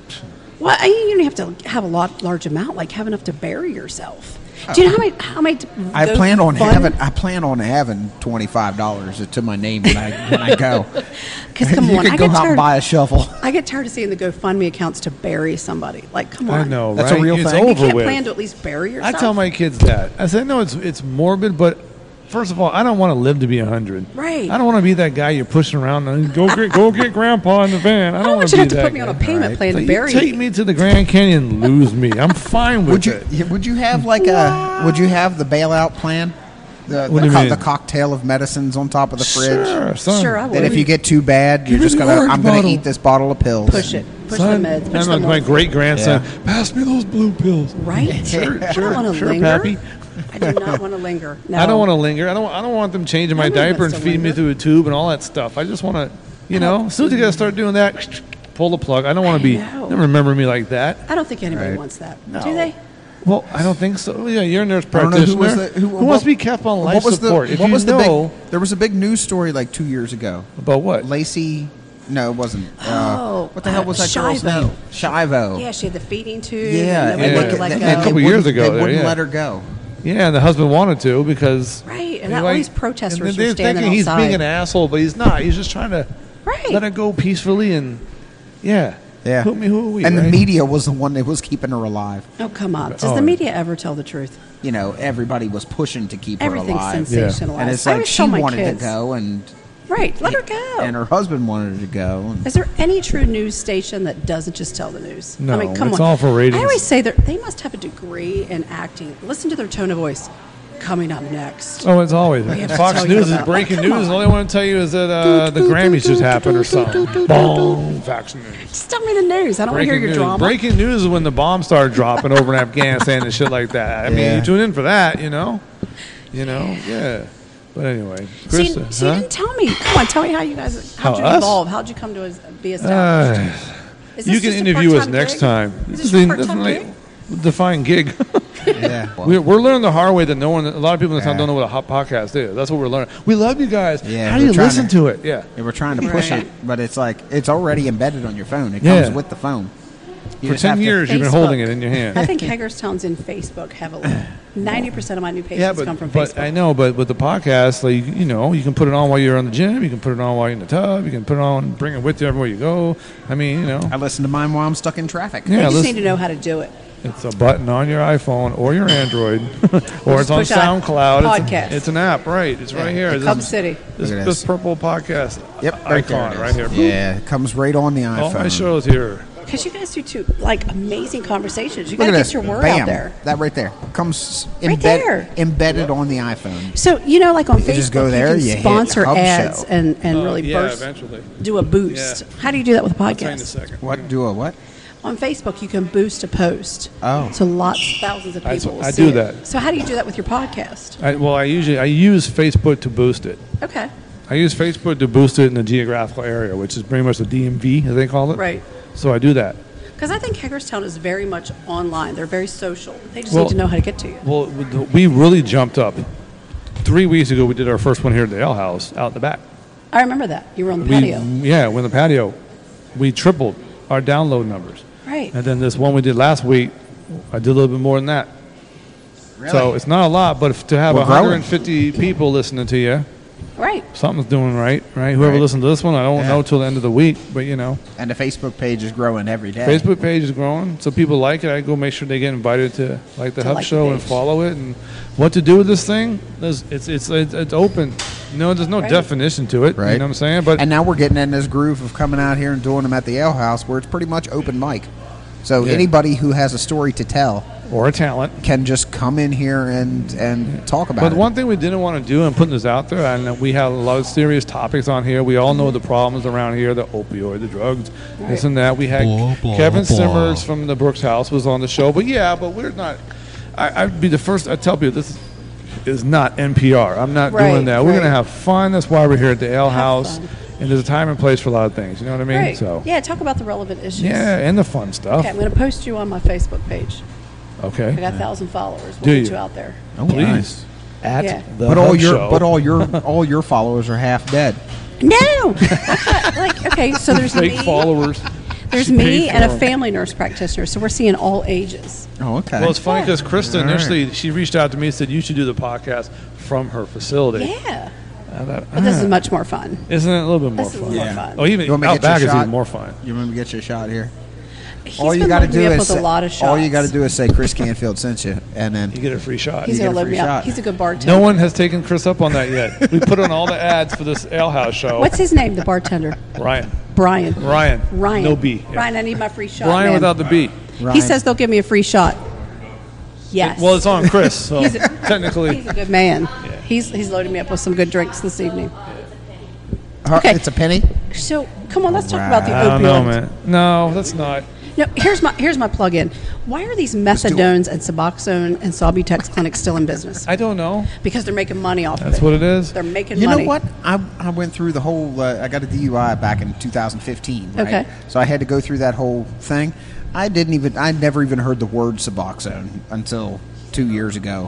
Well, I mean, you don't have to have a lot, large amount, like have enough to bury yourself. Do you know how many? How many? I those plan on fun- having. I plan on having twenty five dollars to my name when I when I go. Because come you on, can I go get out tired. and buy a shovel. I get tired of seeing the GoFundMe accounts to bury somebody. Like, come on, I know, That's a right? real it's thing. You over can't with. plan to at least bury I yourself. tell my kids that. I said, no, it's it's morbid, but first of all, I don't want to live to be a hundred. Right. I don't want to be that guy you're pushing around and go get go get Grandpa in the van. I I don't, don't want want you to have be to that put me on a guy. payment Right. plan So to you bury take me. me to the Grand Canyon, lose me. I'm fine with Would you? it. Would you have like a? Would you have the bailout plan? The What the, do you co- mean? the cocktail of medicines on top of the fridge. Sure, son. Sure, I would. That if you get too bad, Give you're me just the gonna. orange I'm gonna bottle. eat this bottle of pills. Push it. Push Son, the meds. Push I'm the like my meds. great grandson. Yeah. Pass me those blue pills. Right? Sure, I sure, don't want to sure, linger. Pappy. I do not want to linger. No. I don't want to linger. I don't. I don't want them changing my None of us diaper and to feeding me linger. through a tube and all that stuff. I just want to, you know, as soon as you got to start doing that, pull the plug. I don't want to be. I know. Don't remember me like that. I don't think anybody Right. wants that. No. Do they? Well, I don't think so. Yeah, you're a nurse I don't know practitioner. who was the, who, wants what- to be kept on life what was support? The, if what you was know the big? There was a big news story like two years ago. about what? Lacey. No, it wasn't. Oh, uh, what the hell was uh, that girl's Shivo. name? Shivo. Yeah, she had the feeding tube. Yeah, and and nobody Yeah. would let they- go. they A couple wouldn't- years ago they there, wouldn't yeah. let her go. Yeah, and the husband wanted to because Right, and Like, all these protesters and were they're standing thinking he's outside. being an asshole, but he's not. He's just trying to Right. let it go peacefully and yeah, Yeah. Who me? Who are we? And right? the media was the one that was keeping her alive. Oh, come on. Does Oh. the media ever tell the truth? You know, everybody was pushing to keep her Everything's alive. sensationalized. And it's I like always she tell my wanted kids, to go, and Right, let her go. and her husband wanted her to go. And Is there any true news station that doesn't just tell the news? No, I mean, come it's on. all for ratings. I always say that they must have a degree in acting. Listen to their tone of voice. Coming up next. Oh, it's always We have to Fox tell you News is about- breaking Come news. on. All they want to tell you is that uh, the Grammys just happened or something. Boom, Fox News. Just tell me the news. I don't want to hear Breaking your news. drama. Breaking news is when the bombs started dropping over in Afghanistan and shit like that. I mean, Yeah. you tune in for that, you know, you know, yeah. But anyway, So you, Krista, so you huh? didn't tell me. Come on, tell me how you guys. How'd How, you us? evolve? How'd you come to be established? Uh, Is you this can just a interview us part-time next gig? time. Is This this is your the part-time like, gig? define gig. yeah, We're, we're learning the hard way that no one, a lot of people in the town Yeah. don't know what a hot podcast is. That's what we're learning. We love you guys. Yeah, How do we're you trying listen to- to it? Yeah. they were trying to push Right. it, but it's like it's already embedded on your phone. It Yeah. comes with the phone. You For just have ten to- years, you've been Facebook. holding it in your hand. I think Hagerstown's in Facebook heavily. Ninety percent of my new patients Yeah, but, come from but Facebook. I know, but with the podcast, like you know, you can put it on while you're on the gym. You can put it on while you're in the tub. You can put it on, bring it with you everywhere you go. I mean, you know, I listen to mine while I'm stuck in traffic. They yeah, just listen, need to know how to do it. it's a button on your iPhone or your Android, or it's Just on push on SoundCloud. It's, podcast. it's an app, right? It's right here. The This Cub is- City. This, Look at this this. purple podcast Yep, right there icon it is. right here. Yeah, it comes right on the All iPhone. my shows here. Because you guys do two like amazing conversations. You Look got at to this. get your word Bam. out there. That right there comes Right embed- there. embedded on the iPhone. So you know, like on You Facebook, just go there, you you can hit sponsor Hub ads Show. and, and Uh, really yeah, burst, eventually. do a boost. Yeah. How do you do that with a I'll tell you in a podcast? second. What? Do a what? On Facebook, you can boost a post. Oh. So lots, thousands of I- people. will I see do it. that. So how do you do that with your podcast? I, well, I usually I use Facebook to boost it. Okay. I use Facebook to boost it in the geographical area, which is pretty much the D M V, as they call it. Right. So I do that. Because I think Hagerstown is very much online. They're very social. They just Well- need to know how to get to you. Well, we really jumped up. Three weeks ago, we did our first one here at the Ale House, out in the back. I remember that. You were on the We, patio. yeah, we're in the patio. We tripled our download numbers. Right. And then this one we did last week, I did a little bit more than that. Really? So it's not a lot, but if, to have We're one hundred fifty people listening to you, Right. something's doing right, right? Whoever Right. listened to this one, I don't Yeah. know till the end of the week, but you know, And the Facebook page is growing every day. Facebook page is growing, so people like it. I go make sure they get invited to like the To Hub like the Show and page. follow it. And what to do with this thing? There's, it's it's it's it's open. No, there's no Right. definition to it. Right. You know what I'm saying? But And now we're getting in this groove of coming out here and doing them at the Ale House, where it's pretty much open mic. So Yeah. anybody who has a story to tell or a talent. can just come in here and and talk about But it. one thing we didn't want to do, and putting this out there, and we have a lot of serious topics on here. We all know the problems around here, the opioid, the drugs, this and that. We had Blah, blah, Kevin blah. Simmers from the Brooks House was on the show. But yeah, but we're not. I, I'd be the first. I tell people this is not N P R. I'm not Right, doing that. We're right. gonna have fun. That's why we're here at the Ale Have House. fun. And there's a time and place for a lot of things. You know what I mean? Right. So Yeah, talk about the relevant issues. yeah, and the fun stuff. Okay, I'm going to post you on my Facebook page. I Okay. got a thousand followers. Do We'll get you? you out there. Oh, Please. nice. At Yeah. the But all Hub your Show. but all your all your followers are half dead. No. like okay, so there's fake me. followers. There's She me paid and for a 'em. family nurse practitioner. So we're seeing all ages. Oh, okay. Well, it's funny Yeah. because Krista All right. initially she reached out to me and said you should do the podcast from her facility. Yeah. I thought, But this ah, is much more fun. isn't it a little bit more This is fun? more Yeah. fun. Oh, even You want me to out get you a back is shot? even more fun. You want me to get you a shot here? He's all you been got to loading do me up is with say, a lot of shots. all you got to do is say Chris Canfield sent you, and then You get a free shot. He's you going get to a load free me up. shot. He's a good bartender. No one has taken Chris up on that yet. We put on all the ads for this Ale House show. What's his name? The bartender. Ryan? Brian. Ryan. Ryan. No B. Yeah. Ryan, I need my free shot. Ryan man. without the B. Ryan. He says they'll give me a free shot. Yes. Well, it's on Chris, so He's a- technically. He's a good man. He's he's loaded me up with some good drinks this evening. Her- Okay. it's a penny. So come on, let's talk about the I don't opioids. know, man. No, that's not. No, here's my here's my plug-in. Why are these do it. methadones and Suboxone and Subutex clinics still in business? I don't know. Because they're making money off That's of it. what it is. They're making You money. know what? I, I went through the whole. Uh, I got a D U I back in two thousand fifteen. Right? Okay. So I had to go through that whole thing. I didn't even. I never even heard the word Suboxone until two years ago,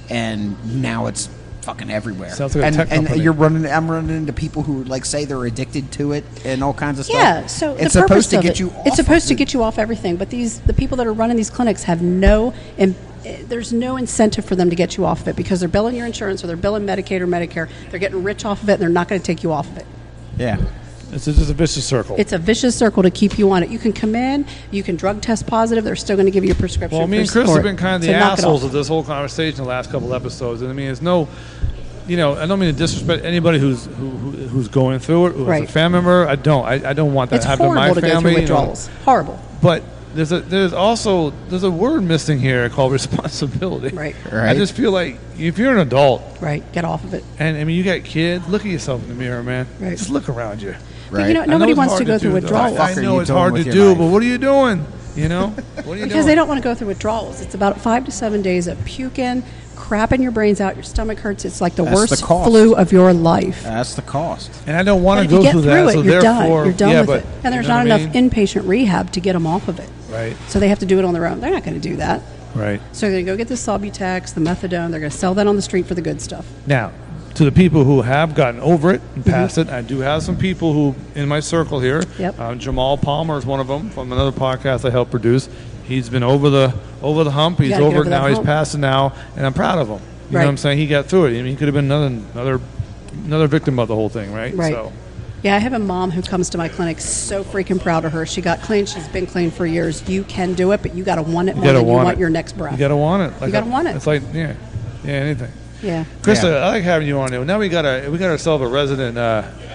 and now it's fucking everywhere. Sounds like a and, tech and company. you're running. I'm running into people who like say they're addicted to it and all kinds of stuff. Yeah, so it's the supposed purpose to of get it, you. Off it's supposed of to it. get you off everything, but these the people that are running these clinics have no and there's no incentive for them to get you off of it because they're billing your insurance or they're billing Medicaid or Medicare. They're getting rich off of it and they're not going to take you off of it. Yeah. It's just a vicious circle. It's a vicious circle to keep you on it. You can come in, you can drug test positive, they're still going to give you a prescription. Well, me and for Chris for have it. been kind of the So knock it assholes off. of this whole conversation the last couple episodes. And I mean, it's no, you know, I don't mean to disrespect anybody who's who, who, who's going through it, who's Right. a family member. I don't. I, I don't want that It's to happen to my horrible to go family. through you know. withdrawals. Horrible. But there's a there's also there's a word missing here called responsibility. Right. Right. I just feel like if you're an adult Right. Get off of it. and I mean you got kids, look at yourself in the mirror, man. Right. Just look around you. But you know, Right. I know nobody it's wants to hard go through do, though. withdrawals. I Fuck are know you it's doing hard with to your do, life? but what are you doing? You know, what are you Because doing? they don't want to go through withdrawals. It's about five to seven days of puking, crapping your brains out, your stomach hurts. It's like the That's the worst cost. flu of your life. That's the cost. And I don't want But to if you go get through through that. it, so you're done. therefore, You're done yeah, with but it. And there's you know not what I enough mean? inpatient rehab to get them off of it. Right. So they have to do it on their own. They're not going to do that. Right. So they're going to go get the Subutex, the methadone. They're going to sell that on the street for the good stuff. Now, to the people who have gotten over it Mm-hmm. and past it, I do have some people who in my circle here. Yep. Uh, Jamal Palmer is one of them from another podcast I helped produce. He's been over the over the hump. He's gotta get over over it that now. He's hump. past it now, and I'm proud of him. You know Right. what I'm saying? He got through it. I mean, he could have been another another another victim of the whole thing, right? Right. So, Yeah, I have a mom who comes to my clinic. So freaking proud of her. She got clean. She's been clean for years. You can do it, but you got to want it you more gotta than you want want it. your next breath. You gotta want it. Like gotta a- want it. It's like yeah, yeah, anything. yeah. Krista, Yeah. I like having you on there. Now we got a we got ourselves a resident uh,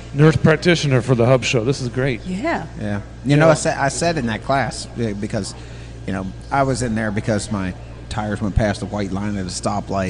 nurse practitioner for the Hub Show. This is great. Yeah. Yeah. You know, I said I said in that class uh, because, you know, I was in there because my tires went past the white line at a stoplight.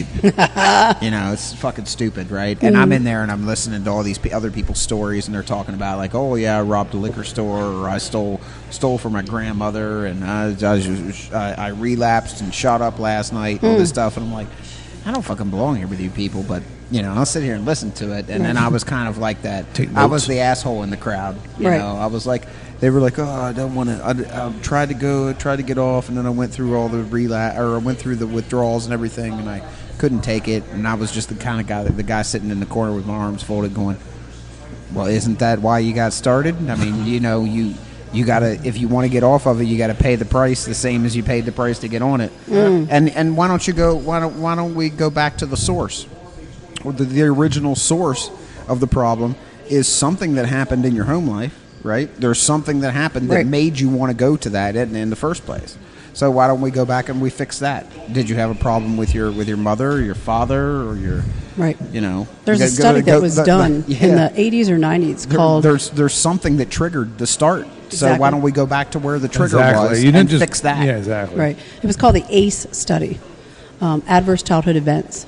You know, it's fucking stupid, right? And I'm in there and I'm listening to all these p- other people's stories, and they're talking about like, oh yeah, I robbed a liquor store, or I stole stole from my grandmother, and I I, I, I relapsed and shot up last night, all this stuff, and I'm like, I don't fucking belong here with you people, but you know, I'll sit here and listen to it, and then I was kind of like that. Take I was notes. the asshole in the crowd. You Right. know, I was like, they were like, oh, I don't want to. I, I tried to go, tried to get off, and then I went through all the relapse, or I went through the withdrawals and everything, and I couldn't take it, and I was just the kind of guy, that the guy sitting in the corner with my arms folded, going, well, isn't that why you got started? I mean, you know, you. You gotta, if you want to get off of it, you got to pay the price the same as you paid the price to get on it. And and why don't you go? Why don't why don't we go back to the source? Or the, the original source of the problem is something that happened in your home life, right? There's something that happened that Right. made you want to go to that in, in the first place. So why don't we go back and we fix that? Did you have a problem with your with your mother, or your father, or your Right. you know? There's you a gotta go- study that go- was the- the- done yeah. in the eighties or nineties There- called there's there's something that triggered the start. So why Exactly. don't we go back to where the trigger Exactly. was You didn't and just fix that? Yeah, exactly. Right. It was called the A C E study, um, adverse childhood events.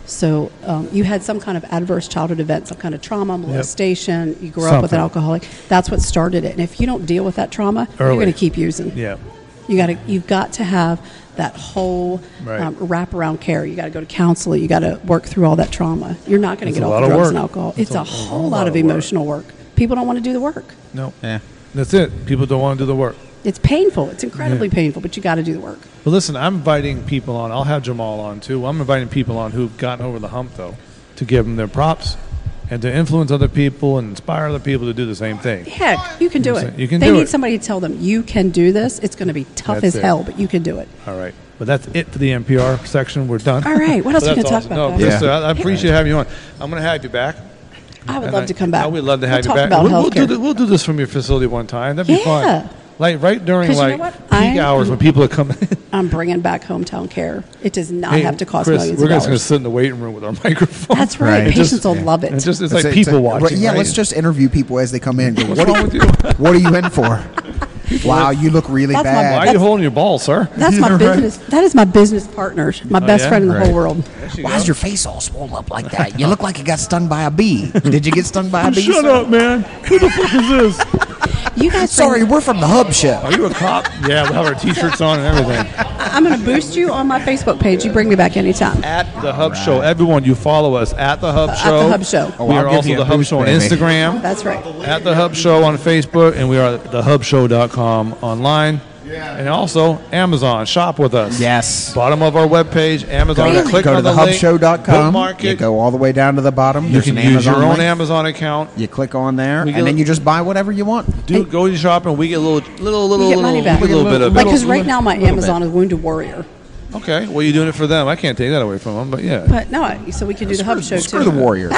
So um, you had some kind of adverse childhood event, some kind of trauma, molestation. You grew up with an Something. alcoholic. That's what started it. And if you don't deal with that trauma, Early. you're going to keep using. Yeah. You got to. You've got to have that whole Right. um, wraparound care. You got to go to counseling. You got to work through all that trauma. You're not going to It's get a off lot the of drugs work. and alcohol. It's It's, a a, whole whole lot lot of of work. emotional work. People don't want to do the work. No. Yeah. That's it. People don't want to do the work. It's painful. It's incredibly Yeah. painful, but you got to do the work. Well, listen, I'm inviting people on. I'll have Jamal on, too. I'm inviting people on who've gotten over the hump, though, to give them their props and to influence other people and inspire other people to do the same thing. Heck, you can do You it. can- you can they do need it. somebody to tell them, you can do this. It's going to be tough That's as it. hell, but you can do it. All right. But that's it for the N P R section. We're done. All right. What else But are we that's gonna talk awesome. about, No, guys? Krista, Yeah. I, I appreciate having you on. I'm going to have you back. I would And love I- to come back. I would love to have we'll you talk back. about we'll, we'll, do healthcare. the, we'll do this from your facility one time. That'd be Yeah. fun. Like right during 'Cause you know like what? peak I- hours when people are coming. I'm bringing back hometown care. It does not Hey, have to cost Chris, millions we're of just going to dollars. sit in the waiting room with our microphone. That's right. Right. It Patients just- will yeah. love it. It's just it's It's like a- it's people a- watching. Yeah, right? let's just interview people as they come in. Go, What's what, wrong are with you, you? what are you in for? Wow, you look really That's my- Why bad. are you holding your ball, sir? That's my Right. business. That is my business partner, my best yeah? friend in the Right. whole world. There she Why goes. is your face all swollen up like that? You look like you got stung by a bee. Did you get stung by a bee? Shut sir? up, man. Who the fuck is this? You guys, Sorry, bring- we're from the Hub Show. Are you a cop? Yeah, we'll have our T-shirts on and everything. I'm going to boost you on my Facebook page. You bring me back anytime. At the Hub Show, everyone, you follow us at the Hub At Show. the Hub Show. Oh, we I'll are give also you a the Hub boost, Show on baby. Instagram. That's right. At the Hub Show on Facebook, and we are at the hub show dot com online. And also Amazon. Shop with us. Yes. Bottom of our webpage, Amazon. Really? Click Go to on the the hub link, show dot com. bookmark You it. go all the way down to the bottom. You There's can an use your Amazon own link. Amazon account. You click on there, We and get- then you just buy whatever you want. Dude, go to shop and we get a little, little, little, You get little, money back. little, little bit of Like, it. because right now my little Amazon is Wounded Warrior. Okay, well, you're doing it for them. I can't take that away from them, but yeah. But no, I- so we can do the Hub Show Screw too. the Warriors.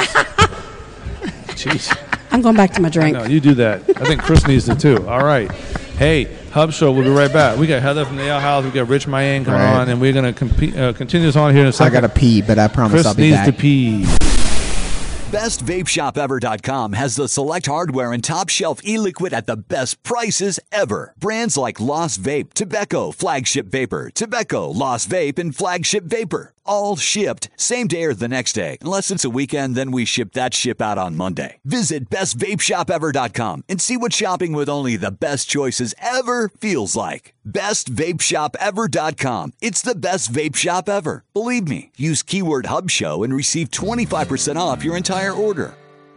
Jeez. I'm going back to my drink. No, you do that. I think Chris needs to too. All right. Hey, Hub Show, we'll be right back. We got Heather from the Ale House. We got Rich Mayan coming Right. on, and we're going to comp- uh, continue this on here in a I second. got to pee, but I promise Chris I'll be needs back. to pee. best vape shop ever dot com has the select hardware and top shelf e-liquid at the best prices ever. Brands like Lost Vape, Tobacco, Flagship Vapor, Tobacco, Lost Vape, and Flagship Vapor. All shipped same day or the next day. Unless it's a weekend, then we ship that ship out on Monday. Visit best vape shop ever dot com and see what shopping with only the best choices ever feels like. best vape shop ever dot com. It's the best vape shop ever. Believe me, use keyword Hub Show and receive twenty-five percent off your entire order.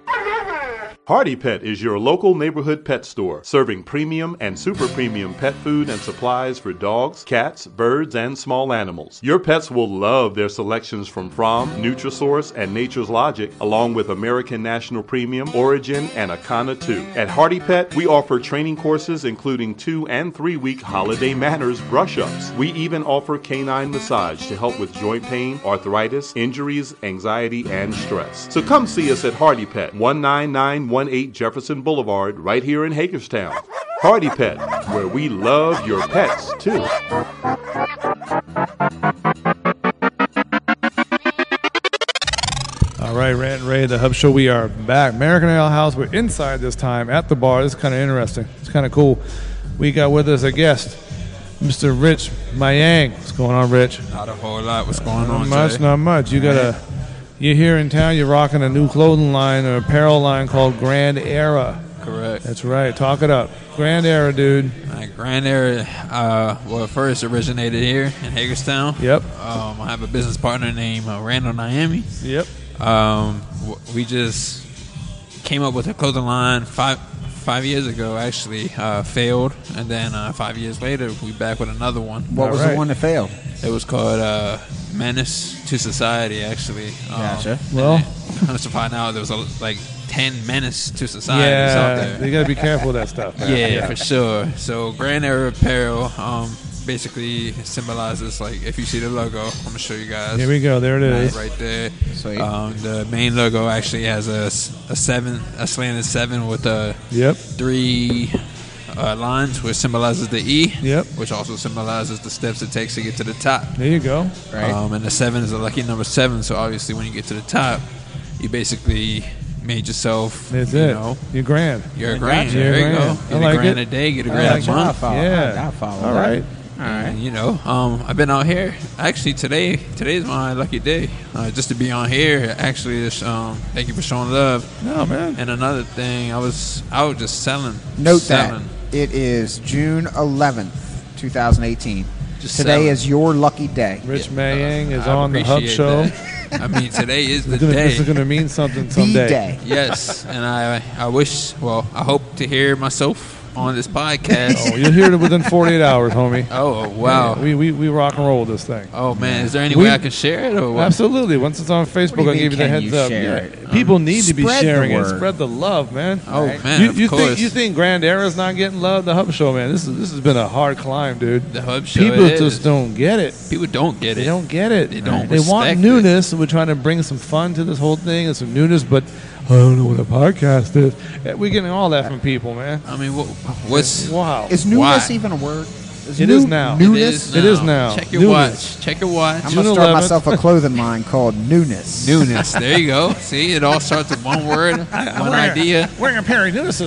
Hardy Pet is your local neighborhood pet store, serving premium and super premium pet food and supplies for dogs, cats, birds, and small animals. Your pets will love their selections from Fromm, Nutrisource, and Nature's Logic, along with American National Premium, Origin, and Akana two. At Hardy Pet, we offer training courses including two and three week holiday manners brush-ups. We even offer canine massage to help with joint pain, arthritis, injuries, anxiety, and stress. So come see us at Hardy Pet, one nine nine one eight Jefferson Boulevard, right here in Hagerstown. Hardy Pet, where we love your pets too. All All right, Rant and Ray, the Hub Show. We are back. American Ale House. We're inside this time at the bar. This is kind of interesting. It's kind of cool. We got with us a guest, Mister Rich Mayang. What's going on, Rich? Not a whole lot. What's going Not on, much, Jay? not much. You got a. You're here in town. You're rocking a new clothing line or apparel line called Grand Era. Correct. That's right. Talk it up. Grand Era, dude. Uh, Grand Era, uh, well, first originated here in Hagerstown. Yep. Um, I have a business partner named uh, Randall Niami. Yep. Um, w- we just came up with a clothing line five five years ago. Actually, uh, failed, and then uh, five years later, we back with another one. What All was right. the one that failed? It was called uh, Menace to Society. Actually, um, Gotcha. Well, I'm to find out there was a, like ten Menace to Societies out yeah, there. you got to be careful with that stuff, man. Yeah, for sure. So Grand Era Apparel um, basically symbolizes, like, if you see the logo, I'm gonna show you guys. Here we go. There it is. Right there. Sweet. Um, the main logo actually has a, s- a seven, a slanted seven with a Yep. three uh, lines, which symbolizes the E. Yep. Which also symbolizes the steps it takes to get to the top. There you go. Right. Um, and the seven is a lucky number seven. So obviously, when you get to the top, you basically made yourself. That's you it. know, You're grand. you're a I grand. got you. There you You're go. grand. Get I a like grand it. a day. Get a I grand like a you. I'll month. follow. Yeah. I'll follow All that. right. All right. And, you know, um, I've been out here. Actually, today, today's my lucky day. Uh, just to be on here. Actually, just, um, thank you for showing love. No, man. And another thing, I was out just selling. Note selling. that it is June eleventh, twenty eighteen. Just Today selling. is your lucky day. Rich Mayang is I on the Hub appreciate Show. that. I mean, today is the It's gonna- This is day. going to mean something The someday. day. Yes, and I, I wish. Well, I hope to hear myself on this podcast. Oh, you'll hear it within forty-eight hours, homie. Oh wow. Yeah, we, we, we rock and roll with this thing. Oh man, is there any We- way I can share it or what? Absolutely. Once it's on Facebook, What do you I'll give you the mean, can heads you up. share Yeah. it? People need to be Spread the sharing it. word. Spread the love, man. Oh Right. man, you of you course. think you think Grand Era's not getting love? The Hub Show, man. This is this has been a hard climb, dude. the Hub Show? People it just is. don't get it. People don't get They it. don't get it. They don't They want respect newness, and we're trying to bring some fun to this whole thing and some newness. But I don't know what a podcast is. Yeah, We're getting all that from people, man. I mean, what, what's Wow. Is newness Why? even a word? Is It new- is now. Newness? It is now. Check your Newness. watch. Check your watch. I'm June going to start eleventh. myself a clothing line called Newness. Newness. There you go. See, it all starts with one word, one idea. Wearing a pair of newness's.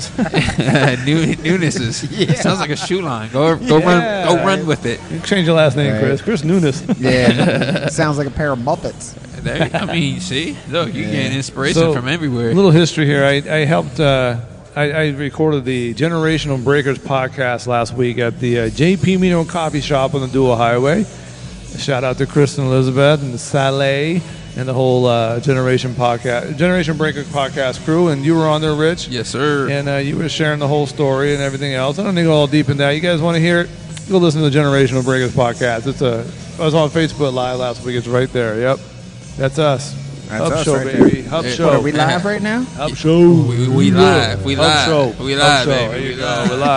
New, newness. Sounds like a shoe line. Go, go Yeah. run, go run with it. You change your last name, Right. Chris. Chris Newness. Yeah. Sounds like a pair of Muppets. There, I mean, see, look, you get inspiration So, from everywhere. A little history here. I, I helped. Uh, I, I recorded the Generational Breakers podcast last week at the uh, J P Mino Coffee Shop on the Dual Highway. Shout out to Kristen Elizabeth and Saleh and the whole uh, Generation podcast, Generation Breakers podcast crew. And you were on there, Rich. Yes, sir. And uh, you were sharing the whole story and everything else. I don't need to go all deep in that. You guys want to hear it? Go listen to the Generational Breakers podcast. It's a. I was on Facebook Live last week. It's right there. Yep, that's us. That's Hub us Show, right baby. there. Hub Hey, Show. What, are we live right now? Hub Show. We, we live. We Hub live. Show. We Hub live, Show. baby. There We you go. live. We're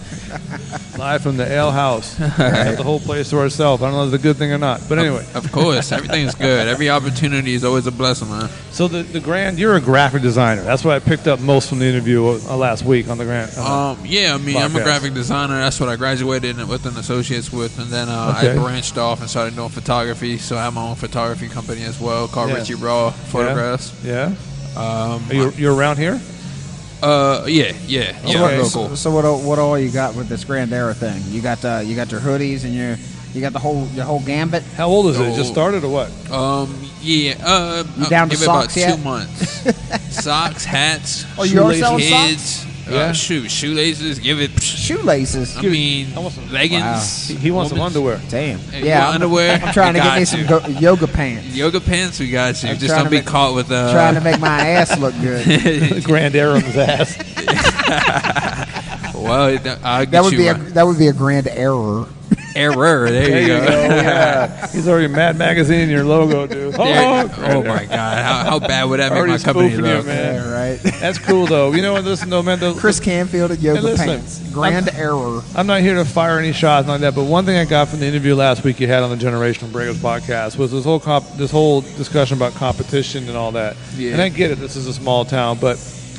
live. Live from the Ale House. Got the whole place to ourselves. I don't know if it's a good thing or not. But anyway. Of course, everything is good. Every opportunity is always a blessing, man. So the, the Grand, you're a graphic designer. That's what I picked up most from the interview uh, last week on the Grand. Uh, Um, yeah, I mean, I'm a Podcast. graphic designer. That's what I graduated in- with an associates with, and then uh, Okay. I branched off and started doing photography. So I have my own photography company as well, called Yeah. Richie Raw Photographs. yeah. Um, Are you, you're around here? uh, yeah, yeah, yeah, Okay. local. So, so what? all- What all you got with this Grand Era thing? You got uh, you got your hoodies and your you got the whole your whole gambit. How old is it? It Just Oh. started or what? Um, yeah. Uh, You uh, down to give it about socks two yet? months. Socks, hats, Oh, you are shoelaces, selling kids, Yeah. uh, shoot, shoelaces. Give it. Shoelaces. I mean, I want some- leggings. He, he wants some women's- underwear. Damn. Hey, Yeah. you want I'm, underwear? I'm trying to We get me got some you. go- yoga pants. Yoga pants, we got you. I'm Just trying don't to be make- caught with uh, Trying to make my ass look good. Grand Air on his ass. well, th- I'll get That would you be a right. that would be a grand error. error. There, There you go. Yeah. He's already Mad Magazine in your logo, dude. There- Oh, oh my God! How, how bad would that make Already my company spoofing you, look? man. Yeah, right. That's cool, though. You know what? Listen, though, man. The, Chris Canfield at yoga Hey, listen, pants. Grand I'm- error. I'm not here to fire any shots like that, but one thing I got from the interview last week you had on the Generational Breakers podcast was this whole comp- this whole discussion about competition and all that. Yeah. And I get it. This is a small town, but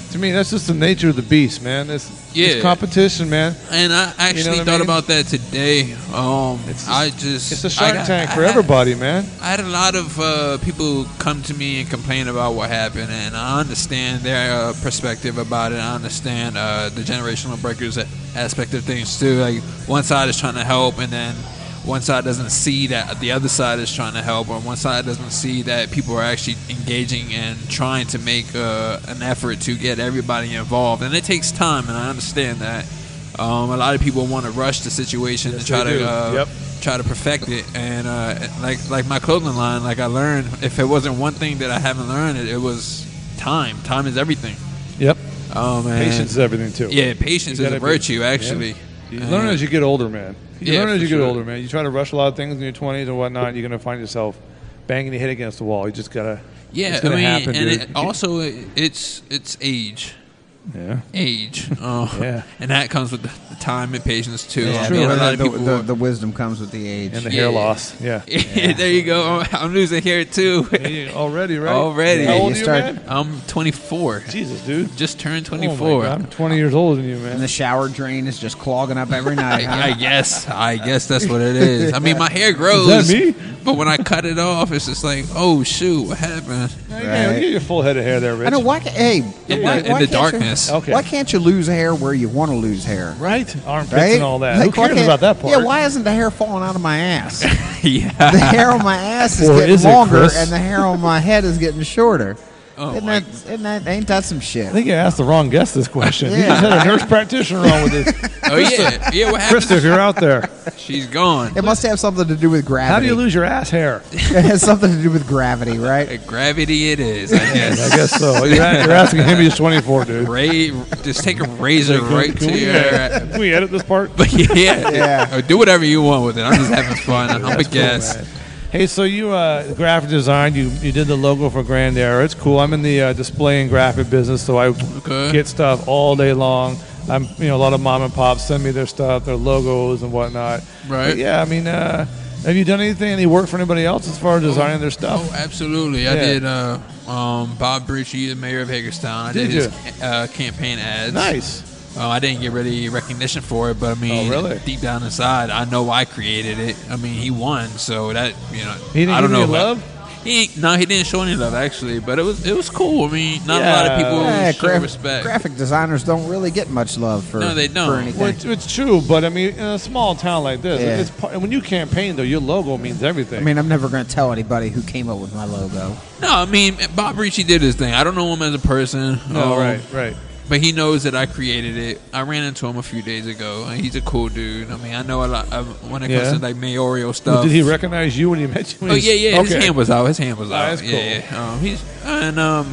To me, that's just the nature of the beast, man. It's, Yeah. it's competition, man. And I actually You know what I thought mean? about that today. Um, It's I just It's a Shark I got- Tank I for had- everybody, man. I had a lot of uh, people come to me and complain about what happened, and I understand their uh, perspective about it. I understand uh, the generational breakers aspect of things too. Like one side is trying to help, and then one side doesn't see that the other side is trying to help, or one side doesn't see that people are actually engaging and trying to make uh, an effort to get everybody involved. And it takes time, and I understand that. Um, a lot of people want to rush the situation Yes, and try they to do. uh, Yep. try to perfect it. And uh, like like my clothing line, like I learned, if it wasn't one thing that I haven't learned, it, it was time. Time is everything. Yep. Um, and Patience is everything, too. Yeah, patience You is a gotta be- virtue, actually. You And- learn as you get older, man. You Yeah, learn as for you get sure. older, man. You try to rush a lot of things in your twenties and whatnot, you're going to find yourself banging your head against the wall. You just got to. Yeah, it's I gonna mean, happen, and dude. it also it, it's it's age. Yeah. Age. Uh, Yeah. And that comes with the the time and patience too. Yeah, I true. mean, a the, lot of the, people. the, the wisdom comes with the age. And the Yeah. hair loss. Yeah. there you go. I'm losing hair too. Hey, already, right? Already. How Yeah, old you are you, start- man? I'm twenty-four. Jesus, dude. Just turned Oh my twenty-four. God, I'm twenty years older than you, man. and the shower drain is just clogging up every night. I, I Huh? guess. I guess that's what it is. I mean, my hair grows. Is that me? But when I cut it off, it's just like, oh shoot, what happened? Hey, man, Right. get your full head of hair there, Rich. I know. Why? ca- Hey, In, why, the, in why the can't you- darkness. Okay. Why can't you lose hair where you want to lose hair? Right? Armpits Right? and all that. Like, Who why cares can't- about that part? Yeah, why isn't the hair falling out of my ass? yeah. The hair on my ass is Or getting is it, longer, Chris? and the hair on my head is getting shorter. Oh, isn't, my- that, isn't that? Ain't that some shit? I think you asked the wrong guest this question. You Yeah. just had a nurse practitioner on with this. Oh yeah. Yeah. What happened? Krista, if you're out there, She's gone. It must have something to do with gravity. how do you lose your ass hair? It has something to do with gravity, right? Gravity. It is. I guess. I guess so. You're, a- you're asking him. He's twenty-four, dude. Ra- just take a razor Can, right can to we, your. edit, can we edit this part? But yeah, Yeah. Or do whatever you want with it. I'm just having fun. I'm a That's cool, guest. man. Hey, so you uh, graphic design, you you did the logo for Grand Era. It's cool. I'm in the uh, display and graphic business, so I Okay. get stuff all day long. I'm, you know, a lot of mom and pops send me their stuff, their logos and whatnot. Right. But yeah, I mean, uh, have you done anything, any work for anybody else as far as designing their stuff? Oh, absolutely. I Yeah. did. Uh, um, Bob Britchie, the mayor of Hagerstown. I Did did, his you? uh, campaign ads. Nice. Uh, I didn't get really recognition for it, but I mean, Oh, really? deep down inside, I know I created it. I mean, he won, so that you know, He didn't I don't give know you if I- love? he ain't, no, he didn't show any love actually, but it was it was cool. I mean, not a lot of Yeah. people Yeah, show graph- respect. graphic designers don't really get much love for, No, they don't. for anything. Well, it's, it's true, but I mean, in a small town like this, Yeah. it's part, when you campaign, though, your logo means everything. I mean, I'm never going to tell anybody who came up with my logo. No, I mean Bob Ricci did his thing. I don't know him as a person. no, um, right, right. But he knows that I created it. I ran into him a few days ago, and he's a cool dude. I mean, I know a lot of, when it comes Yeah. to like mayoral stuff. Well, did he recognize you when he met you? When Oh he's- yeah, yeah. His Okay. hand was out. His hand was Oh, out. that's yeah, cool. yeah. Um, he's and um,